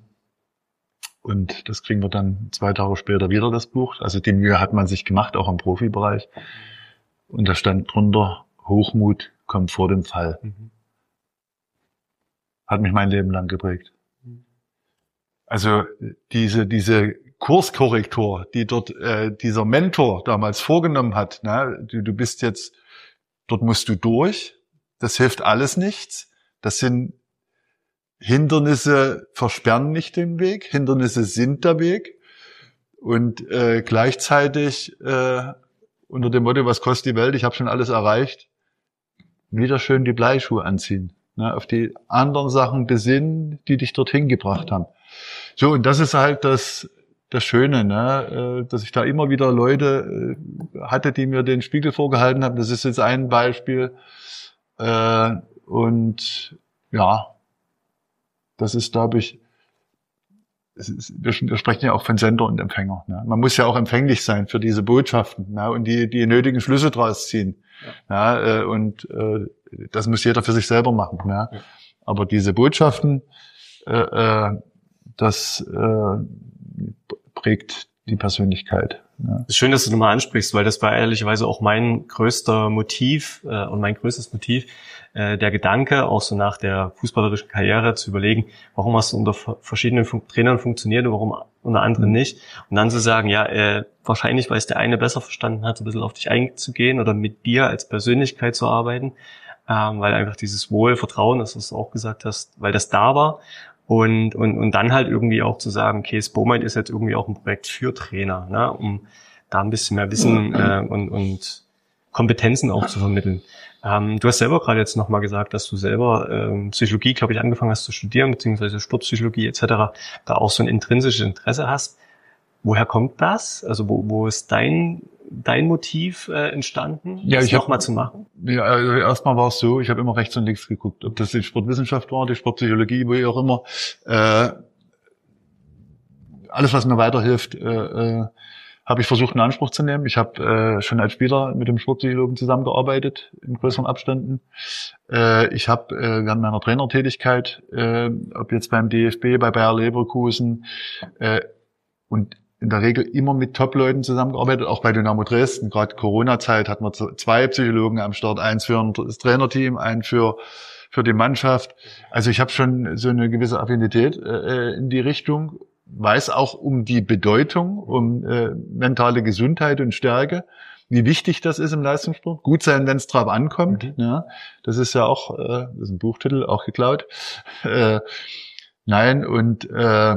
Speaker 3: Und das kriegen wir dann zwei Tage später wieder, das Buch. Also die Mühe hat man sich gemacht, auch im Profibereich. Und da stand drunter, Hochmut kommt vor dem Fall. Mhm. Hat mich mein Leben lang geprägt. Also diese diese Kurskorrektur, die dort äh, dieser Mentor damals vorgenommen hat, ne, du, du bist jetzt, dort musst du durch, das hilft alles nichts. Das sind Hindernisse, versperren nicht den Weg, Hindernisse sind der Weg. Und äh, gleichzeitig äh, unter dem Motto, was kostet die Welt, ich habe schon alles erreicht, wieder schön die Bleischuhe anziehen, ne, auf die anderen Sachen besinnen, die dich dorthin gebracht haben. So, und das ist halt das das Schöne, ne, dass ich da immer wieder Leute hatte, die mir den Spiegel vorgehalten haben. Das ist jetzt ein Beispiel. Und ja, das ist, glaube ich, ist, wir sprechen ja auch von Sender und Empfänger. Ne? Man muss ja auch empfänglich sein für diese Botschaften, ne? Und die die nötigen Schlüsse draus ziehen. Ja. Ja, und das muss jeder für sich selber machen. Ne? Ja. Aber diese Botschaften, äh, das äh, prägt die Persönlichkeit Ja.
Speaker 1: Es ist schön, dass du nochmal ansprichst, weil das war ehrlicherweise auch mein größter Motiv äh, und mein größtes Motiv, äh, der Gedanke, auch so nach der fußballerischen Karriere zu überlegen, warum hast du unter verschiedenen Fun- Trainern funktioniert und warum unter anderem nicht. Und dann zu sagen, ja, äh, wahrscheinlich, weil es der eine besser verstanden hat, so ein bisschen auf dich einzugehen oder mit dir als Persönlichkeit zu arbeiten, ähm, weil einfach dieses Wohlvertrauen, das du auch gesagt hast, weil das da war. Und, und, und dann halt irgendwie auch zu sagen, okay, Spomind ist jetzt irgendwie auch ein Projekt für Trainer, ne, um da ein bisschen mehr Wissen äh, und, und Kompetenzen auch zu vermitteln. Ähm, du hast selber gerade jetzt nochmal gesagt, dass du selber ähm, Psychologie, glaube ich, angefangen hast zu studieren, beziehungsweise Sportpsychologie et cetera, da auch so ein intrinsisches Interesse hast. Woher kommt das? Also wo, wo ist dein dein Motiv äh, entstanden,
Speaker 3: ja,
Speaker 1: das
Speaker 3: ich hab,
Speaker 1: nochmal zu machen?
Speaker 3: Ja, also erstmal war es so, ich habe immer rechts und links geguckt, ob das die Sportwissenschaft war, die Sportpsychologie, wo ich auch immer. Äh, alles, was mir weiterhilft, äh, äh, habe ich versucht in Anspruch zu nehmen. Ich habe äh, schon als Spieler mit dem Sportpsychologen zusammengearbeitet, in größeren Abständen. Äh, ich habe äh, während meiner Trainertätigkeit, äh, ob jetzt beim D F B, bei Bayer Leverkusen äh, und in der Regel immer mit Top-Leuten zusammengearbeitet, auch bei Dynamo Dresden. Gerade Corona-Zeit hatten wir zwei Psychologen am Start, eins für das Trainerteam, einen für für die Mannschaft. Also ich habe schon so eine gewisse Affinität äh, in die Richtung, weiß auch um die Bedeutung, um äh, mentale Gesundheit und Stärke, wie wichtig das ist im Leistungssport. Gut sein, wenn es drauf ankommt. Mhm. Ja, das ist ja auch, äh, das ist ein Buchtitel, auch geklaut. Äh, nein, und äh,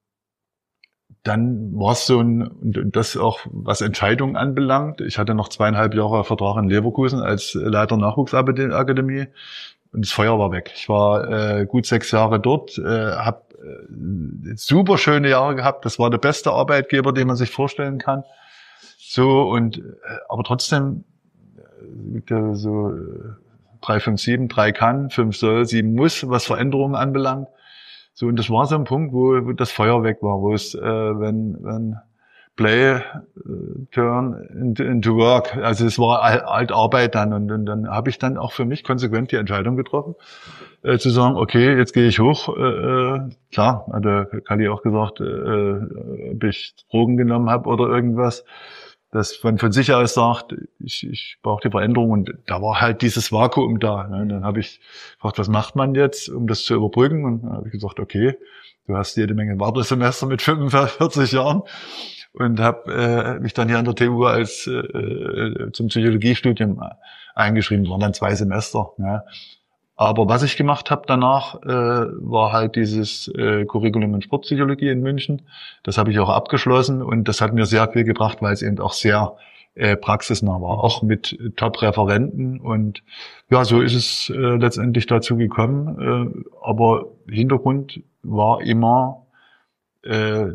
Speaker 3: dann war es so ein, und das auch, was Entscheidungen anbelangt. Ich hatte noch zweieinhalb Jahre Vertrag in Leverkusen als Leiter Nachwuchsakademie und das Feuer war weg. Ich war äh, gut sechs Jahre dort, äh, habe äh, super schöne Jahre gehabt. Das war der beste Arbeitgeber, den man sich vorstellen kann. So und äh, aber trotzdem äh, ja so äh, drei, fünf, sieben, drei kann, fünf soll, sieben muss, was Veränderungen anbelangt. So, und das war so ein Punkt, wo, wo das Feuer weg war, wo es, äh, wenn, wenn Play, äh, Turn into, into Work, also es war halt Arbeit dann, und, und dann habe ich dann auch für mich konsequent die Entscheidung getroffen, äh, zu sagen, okay, jetzt gehe ich hoch, äh, klar, hat der Kalli auch gesagt, äh, ob ich Drogen genommen habe oder irgendwas, dass man von sich aus sagt, ich, ich brauche die Veränderung, und da war halt dieses Vakuum da. Ne? Dann habe ich gefragt, was macht man jetzt, um das zu überbrücken? Und dann habe ich gesagt, okay, du hast jede Menge Wartesemester mit fünfundvierzig Jahren, und habe äh, mich dann hier an der T U als äh, zum Psychologiestudium eingeschrieben. Das waren dann zwei Semester. Ne? Aber was ich gemacht habe danach, äh, war halt dieses äh, Curriculum in Sportpsychologie in München. Das habe ich auch abgeschlossen, und das hat mir sehr viel gebracht, weil es eben auch sehr äh, praxisnah war, auch mit Top-Referenten. Und ja, so ist es äh, letztendlich dazu gekommen. Äh, aber Hintergrund war immer äh,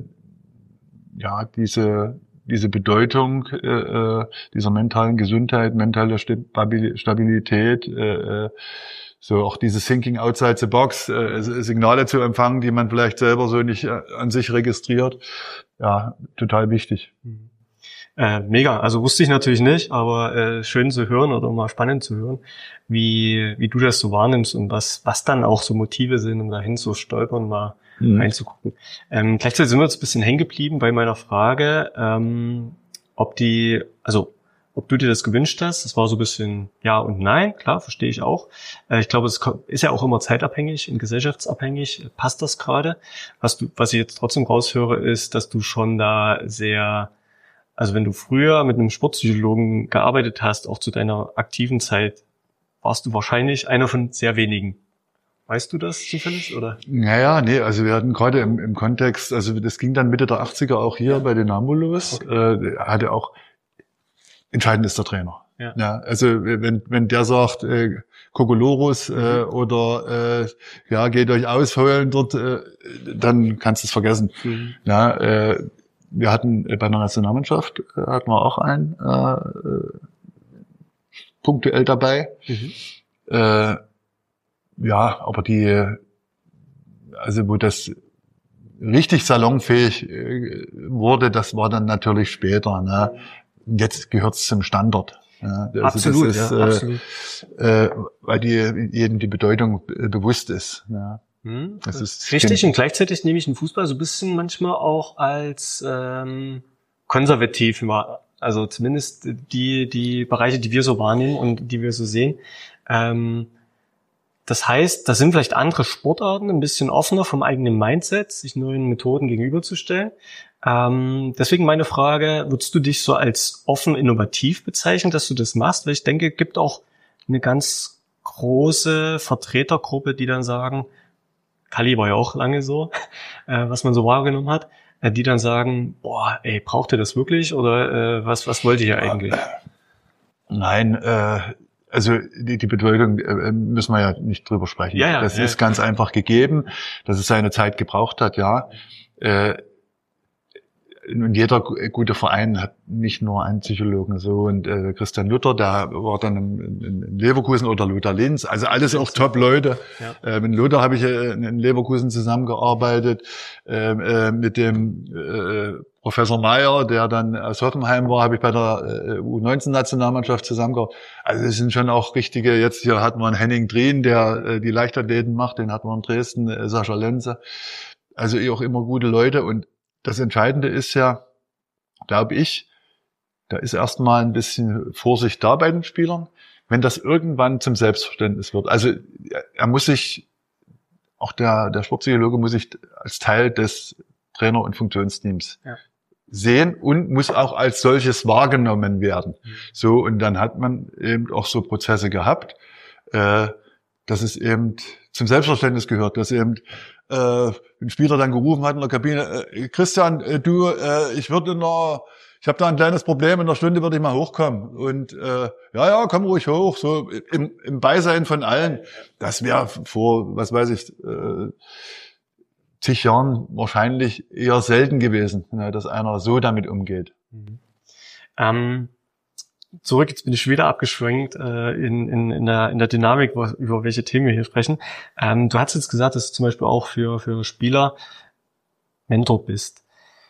Speaker 3: ja diese diese Bedeutung äh, dieser mentalen Gesundheit, mentale Stabilität, äh, so auch dieses Thinking outside the box, äh, Signale zu empfangen, die man vielleicht selber so nicht äh, an sich registriert. Ja, total wichtig.
Speaker 1: Äh, mega, also wusste ich natürlich nicht, aber äh, schön zu hören oder mal spannend zu hören, wie wie du das so wahrnimmst und was was dann auch so Motive sind, um dahin zu stolpern, mal mhm. reinzugucken. Ähm, gleichzeitig sind wir jetzt ein bisschen hängen geblieben bei meiner Frage, ähm, ob die, also ob du dir das gewünscht hast. Das war so ein bisschen ja und nein, klar, verstehe ich auch. Äh, ich glaube, es ist ja auch immer zeitabhängig und gesellschaftsabhängig. Passt das gerade? Was du, was ich jetzt trotzdem raushöre, ist, dass du schon da sehr, also wenn du früher mit einem Sportpsychologen gearbeitet hast, auch zu deiner aktiven Zeit, warst du wahrscheinlich einer von sehr wenigen. Weißt du das zufällig, oder?
Speaker 3: Naja, nee, also wir hatten gerade im, im Kontext, also das ging dann Mitte der achtziger auch hier ja. bei Dynamo los, okay. äh, hatte auch, entscheidend ist der Trainer. Ja. ja also wenn wenn der sagt, äh, Kokolorus äh, mhm. oder äh, ja, geht euch ausholen dort, äh, dann kannst du es vergessen. Mhm. Ja, äh, wir hatten bei der Nationalmannschaft, äh, hatten wir auch einen äh, punktuell dabei. Mhm. Äh, ja, aber die, also wo das richtig salonfähig äh, wurde, das war dann natürlich später. Ne? Jetzt gehört's zum Standard. Ja, also
Speaker 1: absolut,
Speaker 3: das ist,
Speaker 1: ja,
Speaker 3: äh,
Speaker 1: absolut.
Speaker 3: Äh, weil die jedem die Bedeutung äh, bewusst ist. Ja.
Speaker 1: Hm, das ist richtig. Und gleichzeitig nehme ich den Fußball so ein bisschen manchmal auch als ähm, konservativ immer, also zumindest die die Bereiche, die wir so wahrnehmen und die wir so sehen. Ähm, das heißt, da sind vielleicht andere Sportarten ein bisschen offener vom eigenen Mindset, sich neuen Methoden gegenüberzustellen. Ähm, deswegen meine Frage, würdest du dich so als offen innovativ bezeichnen, dass du das machst? Weil ich denke, es gibt auch eine ganz große Vertretergruppe, die dann sagen, Kali war ja auch lange so, äh, was man so wahrgenommen hat, äh, die dann sagen, boah, ey, braucht ihr das wirklich oder äh, was was wollt ihr eigentlich?
Speaker 3: Nein, äh, also die, die Bedeutung äh, müssen wir ja nicht drüber sprechen.
Speaker 1: Ja, ja,
Speaker 3: das
Speaker 1: ja.
Speaker 3: ist ganz einfach gegeben, dass es seine Zeit gebraucht hat, ja. Äh, Und jeder gute Verein hat nicht nur einen Psychologen, so, und äh, Christian Luther, der war dann in, in Leverkusen, oder Lothar Linz, also alles auch Top-Leute. Ja. Äh, mit Lothar habe ich äh, in Leverkusen zusammengearbeitet, äh, äh, mit dem äh, Professor Meyer, der dann aus Hoffenheim war, habe ich bei der äh, U neunzehn Nationalmannschaft zusammengearbeitet. Also es sind schon auch richtige, jetzt hier hat man Henning Drien, der äh, die Leichtathleten macht, den hat man in Dresden, äh, Sascha Lenze. Also eh auch immer gute Leute. Und das Entscheidende ist ja, glaube ich, da ist erstmal ein bisschen Vorsicht da bei den Spielern, wenn das irgendwann zum Selbstverständnis wird. Also er muss sich, auch der, der Sportpsychologe muss sich als Teil des Trainer- und Funktionsteams ja. sehen und muss auch als solches wahrgenommen werden. Mhm. So, und dann hat man eben auch so Prozesse gehabt, äh, dass es eben zum Selbstverständnis gehört, dass eben äh, ein Spieler dann gerufen hat in der Kabine, äh, Christian, äh, du, äh, ich würde noch, ich habe da ein kleines Problem, in einer Stunde würde ich mal hochkommen. Und äh, ja, ja, komm ruhig hoch, so im, im Beisein von allen. Das wäre vor, was weiß ich, äh, zig Jahren wahrscheinlich eher selten gewesen, ne, dass einer so damit umgeht.
Speaker 1: Mhm. Ähm Zurück, jetzt bin ich wieder abgeschwenkt äh, in, in, in, der, in der Dynamik, wo, über welche Themen wir hier sprechen. Ähm, du hast jetzt gesagt, dass du zum Beispiel auch für, für Spieler Mentor bist.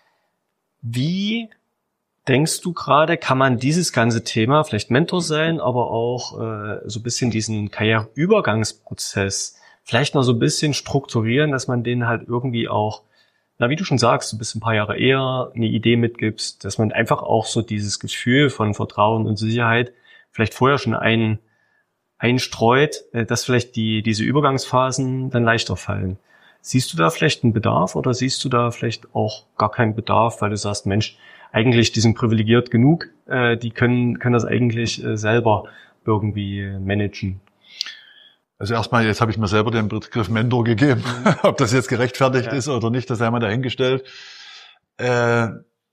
Speaker 1: Wie denkst du gerade, kann man dieses ganze Thema, vielleicht Mentor sein, aber auch äh, so ein bisschen diesen Karriereübergangsprozess vielleicht noch so ein bisschen strukturieren, dass man den halt irgendwie auch, na, wie du schon sagst, du bist ein paar Jahre eher eine Idee mitgibst, dass man einfach auch so dieses Gefühl von Vertrauen und Sicherheit vielleicht vorher schon ein, einstreut, dass vielleicht die diese Übergangsphasen dann leichter fallen. Siehst du da vielleicht einen Bedarf oder siehst du da vielleicht auch gar keinen Bedarf, weil du sagst, Mensch, eigentlich die sind privilegiert genug, die können können das eigentlich selber irgendwie managen?
Speaker 3: Also erstmal, jetzt habe ich mir selber den Begriff Mentor gegeben. Mhm. Ob das jetzt gerechtfertigt ja. ist oder nicht, das sei mal dahingestellt. Äh,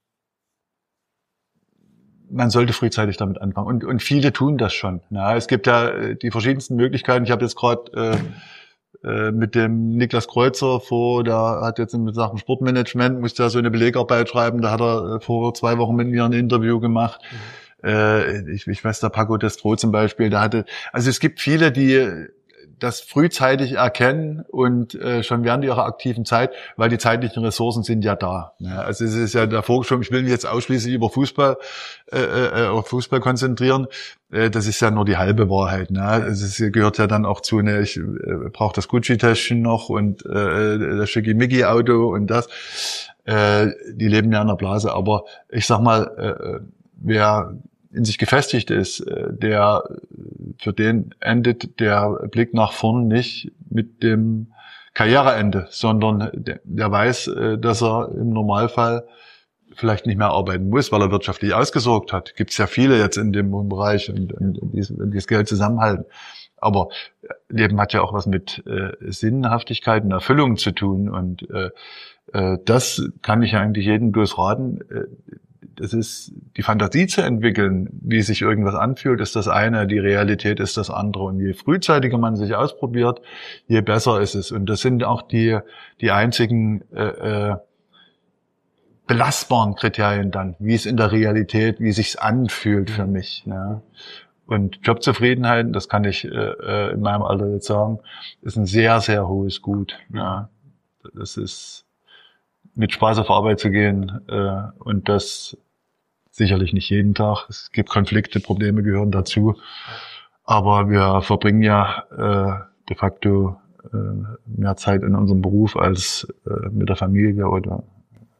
Speaker 3: man sollte frühzeitig damit anfangen. Und, und viele tun das schon. Ja, es gibt ja die verschiedensten Möglichkeiten. Ich habe jetzt gerade äh, äh, mit dem Niklas Kreuzer vor, der hat jetzt in Sachen Sportmanagement, musste ja so eine Belegarbeit schreiben. Da hat er vor zwei Wochen mit mir ein Interview gemacht. Mhm. Äh, ich, ich weiß, der Paco Destro zum Beispiel, der hatte, also es gibt viele, die das frühzeitig erkennen und äh, schon während ihrer aktiven Zeit, weil die zeitlichen Ressourcen sind ja da. Ja, also es ist ja davor schon, ich will mich jetzt ausschließlich über Fußball äh, äh, auf Fußball konzentrieren. Äh, das ist ja nur die halbe Wahrheit. Ne? Also es gehört ja dann auch zu, ne, ich äh, brauche das Gucci-Täschchen noch und äh, das Schickimicki-Auto und das. Äh, die leben ja in der Blase. Aber ich sag mal, äh, wer in sich gefestigt ist, der, für den endet der Blick nach vorn nicht mit dem Karriereende, sondern der, der weiß, dass er im Normalfall vielleicht nicht mehr arbeiten muss, weil er wirtschaftlich ausgesorgt hat. Gibt es ja viele jetzt in dem Bereich und, und, und dieses, dieses Geld zusammenhalten. Aber Leben hat ja auch was mit äh, Sinnhaftigkeit und Erfüllung zu tun, und äh, äh, das kann ich eigentlich jedem bloß raten. Äh, Das ist die Fantasie zu entwickeln, wie sich irgendwas anfühlt, ist das eine, die Realität ist das andere. Und je frühzeitiger man sich ausprobiert, je besser ist es. Und das sind auch die die einzigen äh, äh, belastbaren Kriterien dann, wie es in der Realität, wie sich's anfühlt für mich. Ne? Und Jobzufriedenheit, das kann ich äh, in meinem Alter jetzt sagen, ist ein sehr, sehr hohes Gut. Ja? Das ist mit Spaß auf Arbeit zu gehen äh, und das sicherlich nicht jeden Tag. Es gibt Konflikte, Probleme gehören dazu. Aber wir verbringen ja äh, de facto äh, mehr Zeit in unserem Beruf als äh, mit der Familie oder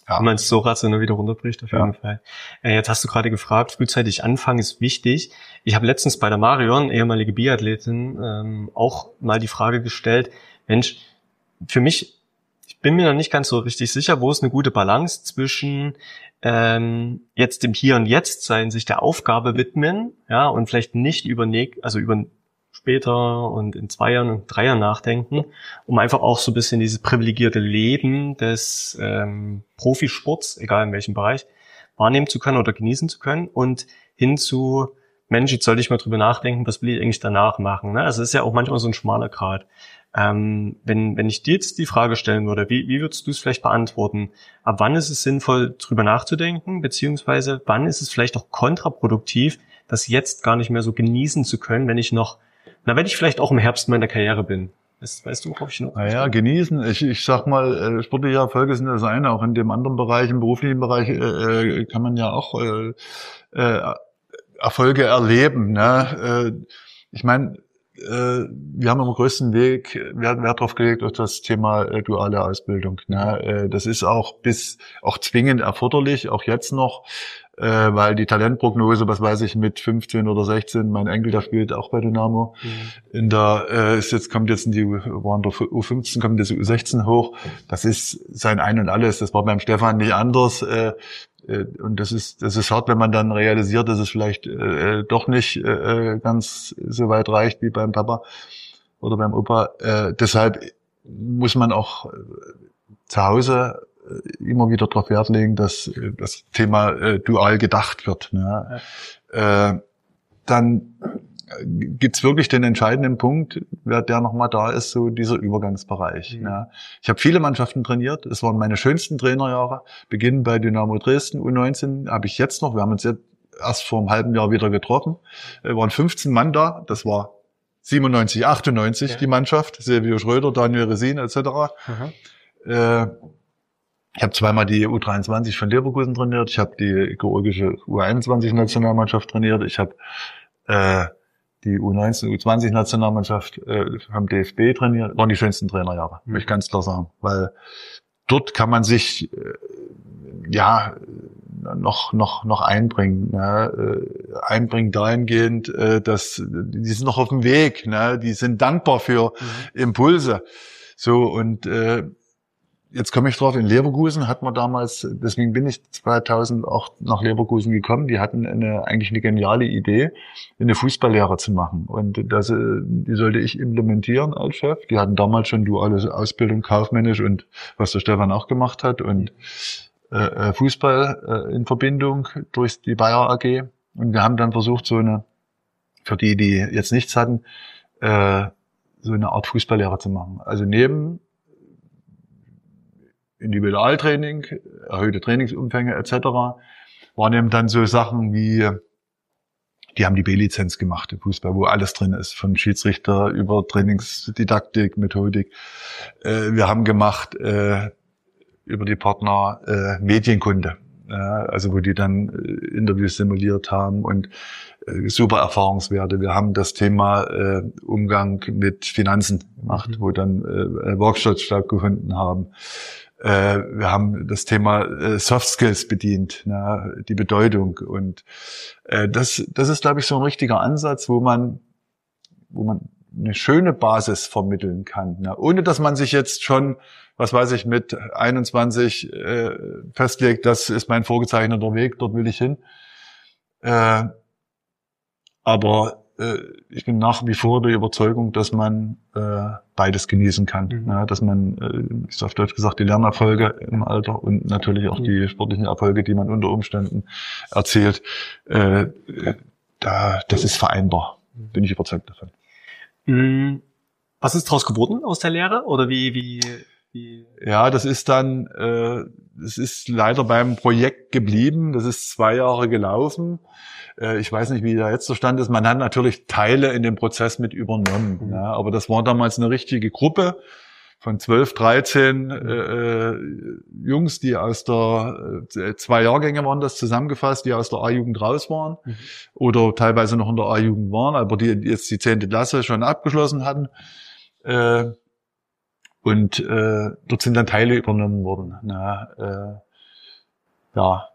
Speaker 1: Ja. Wenn man es so rational wieder runterbricht, auf jeden
Speaker 3: ja.
Speaker 1: Fall. Äh, jetzt hast du gerade gefragt, frühzeitig anfangen ist wichtig. Ich habe letztens bei der Marion, ehemalige Biathletin, ähm, auch mal die Frage gestellt, Mensch, für mich, ich bin mir noch nicht ganz so richtig sicher, wo ist eine gute Balance zwischen ähm, jetzt dem Hier und Jetzt sein, sich der Aufgabe widmen, ja, und vielleicht nicht über, also über später und in zwei Jahren und drei Jahren nachdenken, um einfach auch so ein bisschen dieses privilegierte Leben des ähm, Profisports, egal in welchem Bereich, wahrnehmen zu können oder genießen zu können und hin zu, Mensch, jetzt sollte ich mal drüber nachdenken, was will ich eigentlich danach machen. Ne? Also es ist ja auch manchmal so ein schmaler Grat. Ähm, wenn, wenn ich dir jetzt die Frage stellen würde, wie, wie würdest du es vielleicht beantworten? Ab wann ist es sinnvoll, drüber nachzudenken, beziehungsweise wann ist es vielleicht auch kontraproduktiv, das jetzt gar nicht mehr so genießen zu können, wenn ich noch Na, wenn ich vielleicht auch im Herbst meiner Karriere bin. Weißt, weißt du, worauf ich noch?
Speaker 3: Naja, genießen. Ich, ich sag mal, sportliche Erfolge sind das eine. Auch in dem anderen Bereich, im beruflichen Bereich, äh, kann man ja auch äh, äh, Erfolge erleben. Ne? Äh, ich meine, äh, wir haben am größten Weg Wert, Wert drauf gelegt auf das Thema äh, duale Ausbildung. Ne? Äh, das ist auch bis auch zwingend erforderlich, auch jetzt noch. Äh, weil die Talentprognose, was weiß ich, mit fünfzehn oder sechzehn, mein Enkel, der spielt auch bei Dynamo, mhm. in der, äh, ist jetzt, kommt jetzt in die, war in der U fünfzehn, kommt jetzt U sechzehn hoch, das ist sein Ein und Alles, das war beim Stefan nicht anders, äh, äh, und das ist, das ist hart, wenn man dann realisiert, dass es vielleicht, äh, doch nicht, äh, ganz so weit reicht wie beim Papa oder beim Opa, äh, deshalb muss man auch äh, zu Hause immer wieder darauf Wert legen, dass das Thema äh, dual gedacht wird. Ne? Ja. Äh, dann gibt's wirklich den entscheidenden Punkt, wer der nochmal da ist, so dieser Übergangsbereich. Mhm. Ne? Ich habe viele Mannschaften trainiert, es waren meine schönsten Trainerjahre, beginnen bei Dynamo Dresden, U neunzehn habe ich jetzt noch, wir haben uns jetzt erst vor einem halben Jahr wieder getroffen, äh, waren fünfzehn Mann da, das war siebenundneunzig, achtundneunzig ja. die Mannschaft, Silvio Schröder, Daniel Resin et cetera. Mhm. Äh, Ich habe zweimal die U dreiundzwanzig von Leverkusen trainiert. Ich habe die georgische U einundzwanzig-Nationalmannschaft trainiert. Ich habe äh, die U neunzehn, U zwanzig-Nationalmannschaft äh, vom D F B trainiert. Waren die schönsten Trainerjahre, mhm. möchte ich ganz klar sagen. Weil dort kann man sich äh, ja noch noch noch einbringen. Ne? Äh, einbringen dahingehend, äh, dass die sind noch auf dem Weg. Ne? Die sind dankbar für mhm. Impulse. So und äh, Jetzt komme ich drauf, in Leverkusen hat man damals, deswegen bin ich zweitausend auch nach Leverkusen gekommen, die hatten eine, eigentlich eine geniale Idee, eine Fußballlehre zu machen. Und das, die sollte ich implementieren als Chef. Die hatten damals schon duale Ausbildung, kaufmännisch und was der Stefan auch gemacht hat und äh, Fußball äh, in Verbindung durch die Bayer A G. Und wir haben dann versucht, so eine, für die, die jetzt nichts hatten, äh, so eine Art Fußballlehre zu machen. Also neben Individualtraining, erhöhte Trainingsumfänge et cetera waren eben dann so Sachen wie, die haben die B-Lizenz gemacht im Fußball, wo alles drin ist, von Schiedsrichter über Trainingsdidaktik, Methodik. Äh, wir haben gemacht äh, über die Partner äh, Medienkunde, ja, also wo die dann äh, Interviews simuliert haben und äh, super Erfahrungswerte. Wir haben das Thema äh, Umgang mit Finanzen gemacht, mhm. wo dann äh, Workshops stattgefunden haben. Wir haben das Thema Soft Skills bedient, ne, die Bedeutung und äh, das, das ist, glaube ich, so ein richtiger Ansatz, wo man, wo man eine schöne Basis vermitteln kann, ne, ohne dass man sich jetzt schon, was weiß ich, mit einundzwanzig äh, festlegt, das ist mein vorgezeichneter Weg, dort will ich hin. Äh, aber äh, ich bin nach wie vor der Überzeugung, dass man äh, beides genießen kann. Mhm. Ja, dass man, äh, ich auf Deutsch gesagt, die Lernerfolge im Alter und natürlich auch mhm. die sportlichen Erfolge, die man unter Umständen erzielt, äh, da, das ist vereinbar. Bin ich überzeugt davon.
Speaker 1: Mhm. Was ist daraus geworden aus der Lehre? Oder wie, wie, wie?
Speaker 3: Ja, das ist dann, äh, das ist leider beim Projekt geblieben. Das ist zwei Jahre gelaufen. Ich weiß nicht, wie da jetzt der Stand ist. Man hat natürlich Teile in dem Prozess mit übernommen. Mhm. Ja, aber das war damals eine richtige Gruppe von zwölf, dreizehn äh, Jungs, die aus der, äh, zwei Jahrgänge waren das zusammengefasst, die aus der A-Jugend raus waren mhm. oder teilweise noch in der A-Jugend waren, aber die jetzt die zehnte Klasse schon abgeschlossen hatten. Äh, und äh, dort sind dann Teile übernommen worden. Na, äh,
Speaker 1: ja,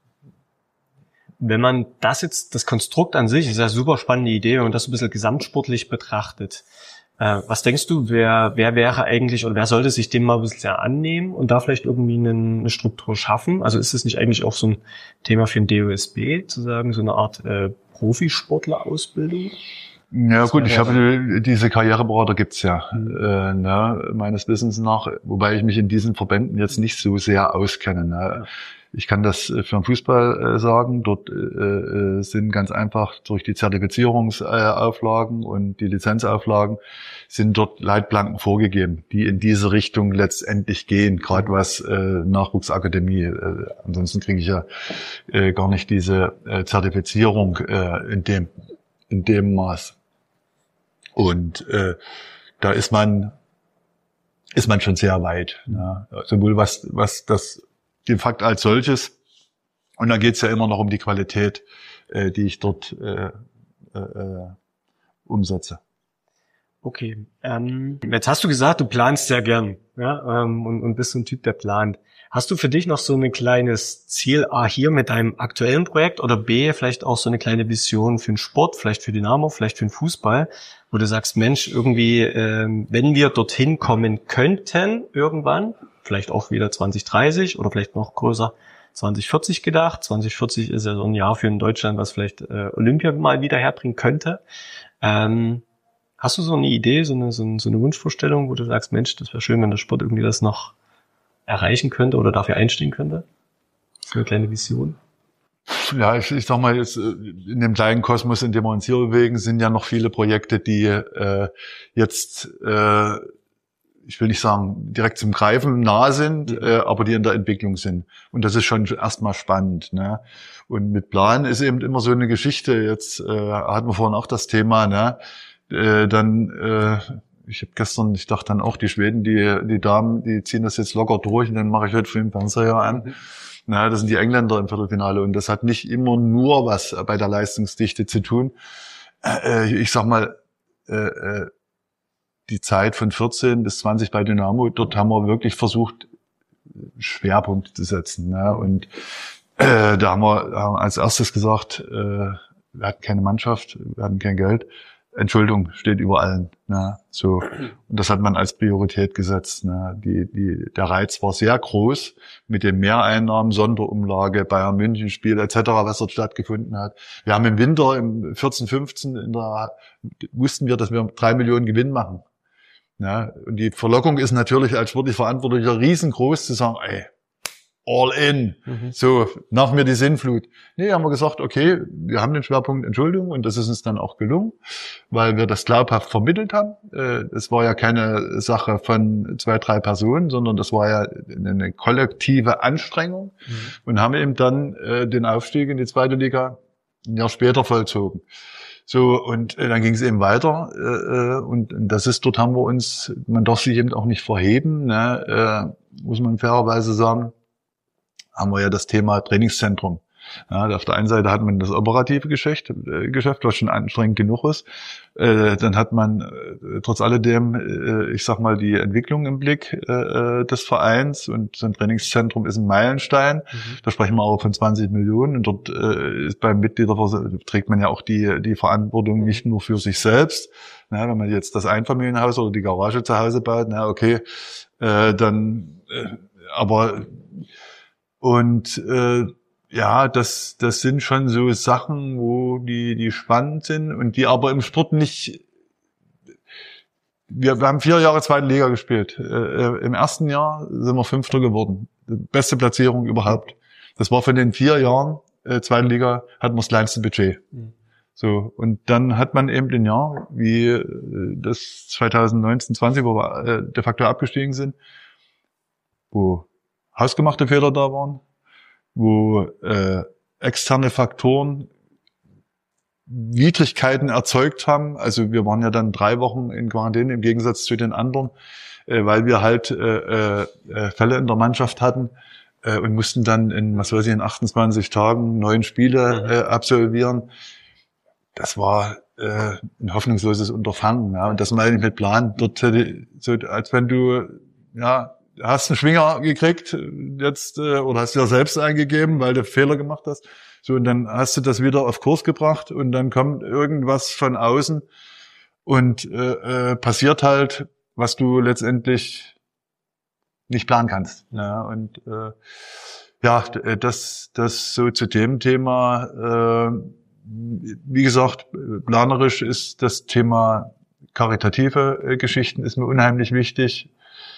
Speaker 1: wenn man das jetzt, das Konstrukt an sich ist ja eine super spannende Idee, wenn man das ein bisschen gesamtsportlich betrachtet. Äh, was denkst du, wer, wer wäre eigentlich oder wer sollte sich dem mal ein bisschen annehmen und da vielleicht irgendwie eine, eine Struktur schaffen? Also ist es nicht eigentlich auch so ein Thema für den D O S B, zu sagen, so eine Art äh, Profisportler-Ausbildung?
Speaker 3: Ja gut, ich habe diese Karriereberater gibt's ja, mhm. äh, ne, meines Wissens nach, wobei ich mich in diesen Verbänden jetzt nicht so sehr auskenne. Ne. Ja. Ich kann das für den Fußball äh, sagen, dort äh, sind ganz einfach durch die Zertifizierungsauflagen äh, und die Lizenzauflagen sind dort Leitplanken vorgegeben, die in diese Richtung letztendlich gehen, gerade was äh, Nachwuchsakademie, äh, ansonsten kriege ich ja äh, gar nicht diese äh, Zertifizierung äh, in dem in dem Maß. Und äh, da ist man ist man schon sehr weit, ne? Sowohl was was das den Fakt als solches, und dann geht's ja immer noch um die Qualität, äh, die ich dort äh, äh, umsetze.
Speaker 1: Okay, ähm, jetzt hast du gesagt, du planst sehr gern, ja, ähm, und, und bist so ein Typ, der plant. Hast du für dich noch so ein kleines Ziel, A, hier mit deinem aktuellen Projekt, oder B, vielleicht auch so eine kleine Vision für den Sport, vielleicht für Dynamo, vielleicht für den Fußball, wo du sagst, Mensch, irgendwie, ähm, wenn wir dorthin kommen könnten, irgendwann, vielleicht auch wieder zwanzig dreißig oder vielleicht noch größer zwanzig vierzig gedacht. zwanzig vierzig ist ja so ein Jahr für in Deutschland, was vielleicht äh, Olympia mal wieder herbringen könnte. Ähm, hast du so eine Idee, so eine, so eine, so eine Wunschvorstellung, wo du sagst, Mensch, das wäre schön, wenn der Sport irgendwie das noch erreichen könnte oder dafür einstehen könnte? So eine kleine Vision.
Speaker 3: Ja, ich, ich sag mal, jetzt in dem kleinen Kosmos, in dem wir uns hier bewegen, sind ja noch viele Projekte, die äh, jetzt äh, ich will nicht sagen, direkt zum Greifen nah sind, äh, aber die in der Entwicklung sind. Und das ist schon erstmal spannend, ne? Und mit Plan ist eben immer so eine Geschichte. Jetzt äh, hatten wir vorhin auch das Thema, ne? Äh, dann, äh, ich habe gestern, ich dachte dann auch, die Schweden, die die Damen, die ziehen das jetzt locker durch und dann mache ich heute für den Fernseher an. Mhm. Na, das sind die Engländer im Viertelfinale und das hat nicht immer nur was bei der Leistungsdichte zu tun. Äh, ich sag mal, äh, äh, die Zeit von vierzehn bis zwanzig bei Dynamo, dort haben wir wirklich versucht, Schwerpunkte zu setzen. Ne? Und äh, da haben wir, haben wir als erstes gesagt, äh, wir hatten keine Mannschaft, wir hatten kein Geld. Entschuldigung, steht über allen. Ne? So. Und das hat man als Priorität gesetzt. Ne? Die, die, der Reiz war sehr groß mit den Mehreinnahmen, Sonderumlage, Bayern München Spiel et cetera, was dort stattgefunden hat. Wir haben im Winter, im vierzehn, fünfzehn, in der, wussten wir, dass wir drei Millionen Gewinn machen. Ja, und die Verlockung ist natürlich als sportlich Verantwortlicher riesengroß zu sagen, ey, all in, mhm. so, nach mir die Sinnflut. Nee, haben wir gesagt, okay, wir haben den Schwerpunkt Entschuldigung und das ist uns dann auch gelungen, weil wir das glaubhaft vermittelt haben. Es war ja keine Sache von zwei, drei Personen, sondern das war ja eine kollektive Anstrengung mhm. und haben eben dann den Aufstieg in die zweite Liga ein Jahr später vollzogen. So, und äh, dann ging es eben weiter äh, und das ist, dort haben wir uns, man darf sich eben auch nicht verheben, ne, äh, muss man fairerweise sagen, haben wir ja das Thema Trainingszentrum. Ja, auf der einen Seite hat man das operative Geschäft, äh, Geschäft, was schon anstrengend genug ist. Äh, dann hat man äh, trotz alledem, äh, ich sag mal, die Entwicklung im Blick äh, des Vereins und so ein Trainingszentrum ist ein Meilenstein. Mhm. Da sprechen wir auch von zwanzig Millionen und dort äh, ist beim Mitgliederversand trägt man ja auch die die Verantwortung nicht nur für sich selbst. Na, wenn man jetzt das Einfamilienhaus oder die Garage zu Hause baut, na okay, äh, dann äh, aber und äh, ja, das, das sind schon so Sachen, wo die, die spannend sind und die aber im Sport nicht. Wir, wir haben vier Jahre zweite Liga gespielt. Äh, Im ersten Jahr sind wir Fünfter geworden. Beste Platzierung überhaupt. Das war von den vier Jahren äh, zweite Liga hatten wir das kleinste Budget. Mhm. So, und dann hat man eben den Jahr, wie äh, das zwanzig neunzehn zwanzig, wo wir äh, de facto abgestiegen sind, wo hausgemachte Fehler da waren, wo äh, externe Faktoren Widrigkeiten erzeugt haben. Also wir waren ja dann drei Wochen in Quarantäne im Gegensatz zu den anderen, äh, weil wir halt äh, äh, Fälle in der Mannschaft hatten äh, und mussten dann in, was weiß ich, in achtundzwanzig Tagen neun Spiele äh, absolvieren. Das war äh, ein hoffnungsloses Unterfangen. Ja. Und das meine ich mit Plan. Dort, so, als wenn du ja hast einen Schwinger gekriegt jetzt äh, oder hast dir selbst eingegeben, weil du Fehler gemacht hast. So, und dann hast du das wieder auf Kurs gebracht und dann kommt irgendwas von außen und äh, äh, passiert halt, was du letztendlich nicht planen kannst. Ja, und äh, ja, das das so zu dem Thema. Äh, wie gesagt, planerisch ist das Thema karitative äh, Geschichten ist mir unheimlich wichtig.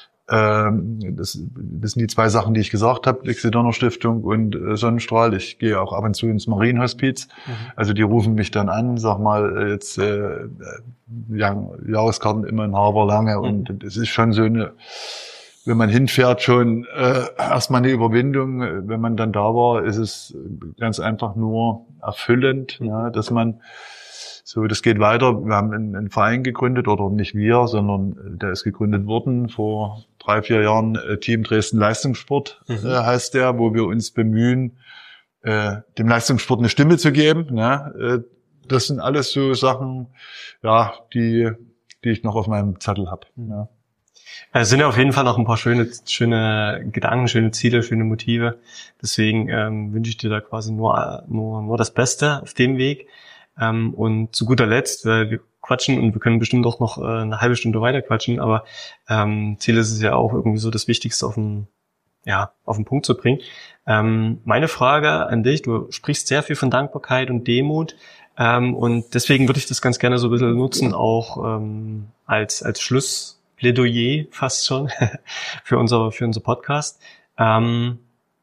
Speaker 3: Ähm, das, das sind die zwei Sachen, die ich gesagt habe, Exedoner Stiftung und äh, Sonnenstrahl. Ich gehe auch ab und zu ins Marienhospiz. Mhm. Also die rufen mich dann an, sag mal, jetzt äh, ja, Jahreskarten immer in Harbour lange. Mhm. Und es ist schon so eine, wenn man hinfährt, schon äh, erstmal eine Überwindung. Wenn man dann da war, ist es ganz einfach nur erfüllend, mhm. ja, dass man so, das geht weiter. Wir haben einen, einen Verein gegründet, oder nicht wir, sondern der ist gegründet worden vor drei, vier Jahren. Team Dresden Leistungssport mhm. äh, heißt der, wo wir uns bemühen, äh, dem Leistungssport eine Stimme zu geben. Ne? Äh, das sind alles so Sachen, ja, die, die ich noch auf meinem Zettel habe.
Speaker 1: Mhm. Ja. Es sind ja auf jeden Fall noch ein paar schöne, schöne Gedanken, schöne Ziele, schöne Motive. Deswegen ähm, wünsche ich dir da quasi nur, nur, nur das Beste auf dem Weg. Ähm, und zu guter Letzt, weil wir quatschen und wir können bestimmt auch noch äh, eine halbe Stunde weiter quatschen, aber ähm, Ziel ist es ja auch irgendwie so das Wichtigste auf den, ja, auf den Punkt zu bringen. Ähm, meine Frage an dich, du sprichst sehr viel von Dankbarkeit und Demut ähm, und deswegen würde ich das ganz gerne so ein bisschen nutzen, auch ähm, als als Schlussplädoyer fast schon für unser für unser Podcast. Ähm,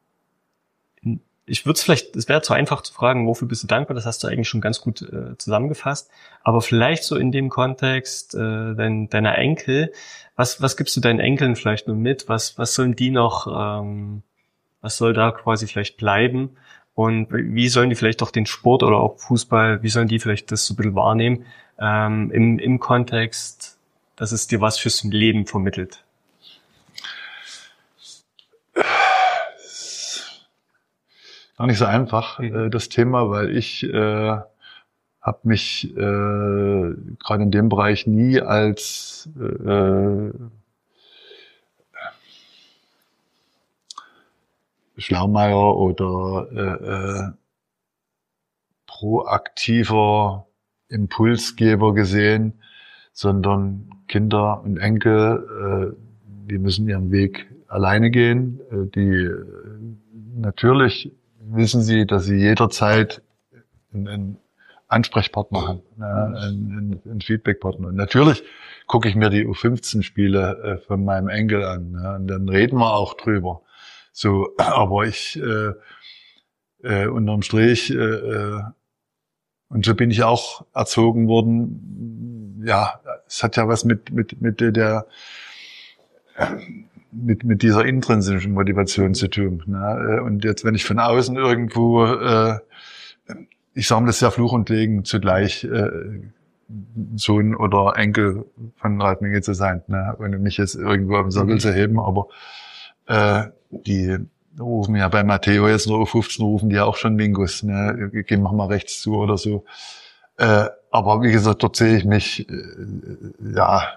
Speaker 1: Ich würde es vielleicht, es wäre zu einfach zu fragen, wofür bist du dankbar? Das hast du eigentlich schon ganz gut äh, zusammengefasst. Aber vielleicht so in dem Kontext äh, dein, deiner Enkel, was was gibst du deinen Enkeln vielleicht nur mit? Was was sollen die noch, ähm, was soll da quasi vielleicht bleiben? Und wie sollen die vielleicht auch den Sport oder auch Fußball, wie sollen die vielleicht das so ein bisschen wahrnehmen ähm, im im Kontext, dass es dir was fürs Leben vermittelt?
Speaker 3: Gar nicht so einfach, äh, das Thema, weil ich äh, habe mich äh, gerade in dem Bereich nie als äh, Schlaumeier oder äh, äh, proaktiver Impulsgeber gesehen, sondern Kinder und Enkel, äh, die müssen ihren Weg alleine gehen. Äh, die äh, natürlich wissen sie, dass sie jederzeit einen Ansprechpartner haben, ja, einen, einen Feedbackpartner. Und natürlich gucke ich mir die U fünfzehn Spiele von meinem Enkel an, ja, und dann reden wir auch drüber. So, aber ich äh, äh, unterm Strich äh, und so bin ich auch erzogen worden. Ja, es hat ja was mit mit mit der mit mit dieser intrinsischen Motivation zu tun. Ne? Und jetzt, wenn ich von außen irgendwo, äh, ich sage das ja Fluch und Segen zugleich, äh, Sohn oder Enkel von Ralf Minge zu sein, ne? Und mich jetzt irgendwo auf den Sockel zu heben, aber äh, die rufen ja bei Matteo jetzt nur U fünfzehn, rufen die ja auch schon Mingus, ne? Gehen wir mal rechts zu oder so. Äh, aber wie gesagt, dort sehe ich mich, äh, ja,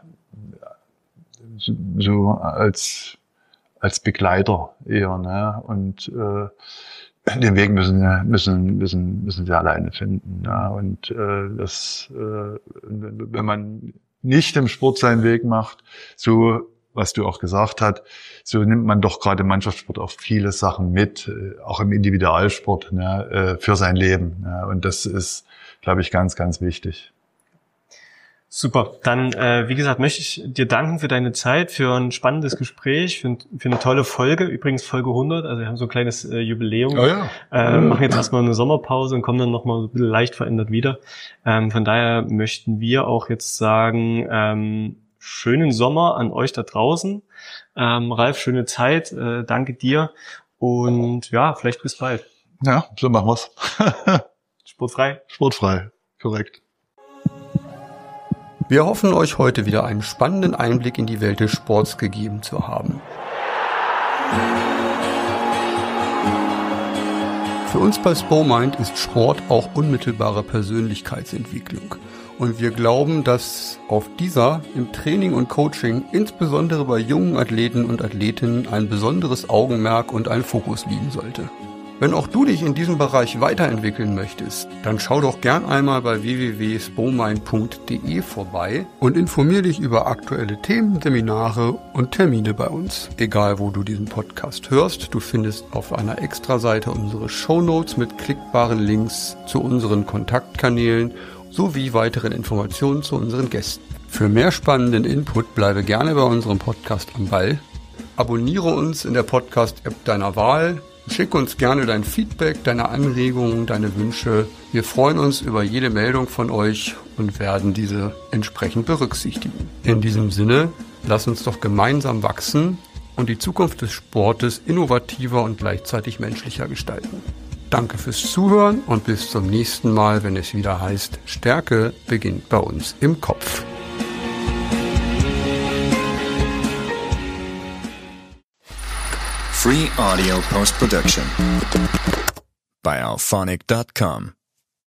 Speaker 3: so als als Begleiter eher, ne? Und äh, den Weg müssen müssen müssen müssen sie alleine finden, ja? Und äh, das äh, wenn man nicht im Sport seinen Weg macht, so was du auch gesagt hast, so nimmt man doch gerade im Mannschaftssport auch viele Sachen mit, auch im Individualsport, ne? Für sein Leben, ne? Und das ist, glaube ich, ganz ganz wichtig.
Speaker 1: Super, dann äh, wie gesagt, möchte ich dir danken für deine Zeit, für ein spannendes Gespräch, für, für eine tolle Folge, übrigens Folge hundert, also wir haben so ein kleines äh, Jubiläum,
Speaker 3: oh ja.
Speaker 1: äh, machen jetzt erstmal eine Sommerpause und kommen dann nochmal so ein bisschen leicht verändert wieder. Ähm, von daher möchten wir auch jetzt sagen, ähm, schönen Sommer an euch da draußen. Ähm, Ralf, schöne Zeit, äh, danke dir und ja, vielleicht bis bald.
Speaker 3: Ja, so machen wir's.
Speaker 1: Sportfrei.
Speaker 3: Sportfrei, korrekt.
Speaker 2: Wir hoffen, euch heute wieder einen spannenden Einblick in die Welt des Sports gegeben zu haben. Für uns bei SpoMind ist Sport auch unmittelbare Persönlichkeitsentwicklung. Und wir glauben, dass auf dieser im Training und Coaching, insbesondere bei jungen Athleten und Athletinnen, ein besonderes Augenmerk und ein Fokus liegen sollte. Wenn auch du dich in diesem Bereich weiterentwickeln möchtest, dann schau doch gern einmal bei w w w punkt spomind punkt d e vorbei und informier dich über aktuelle Themen, Seminare und Termine bei uns. Egal, wo du diesen Podcast hörst, du findest auf einer Extraseite unsere Shownotes mit klickbaren Links zu unseren Kontaktkanälen sowie weiteren Informationen zu unseren Gästen. Für mehr spannenden Input bleibe gerne bei unserem Podcast am Ball. Abonniere uns in der Podcast-App deiner Wahl. Schick uns gerne dein Feedback, deine Anregungen, deine Wünsche. Wir freuen uns über jede Meldung von euch und werden diese entsprechend berücksichtigen. In diesem Sinne, lass uns doch gemeinsam wachsen und die Zukunft des Sportes innovativer und gleichzeitig menschlicher gestalten. Danke fürs Zuhören und bis zum nächsten Mal, wenn es wieder heißt, Stärke beginnt bei uns im Kopf.
Speaker 4: Free audio post-production by alphonic dot com.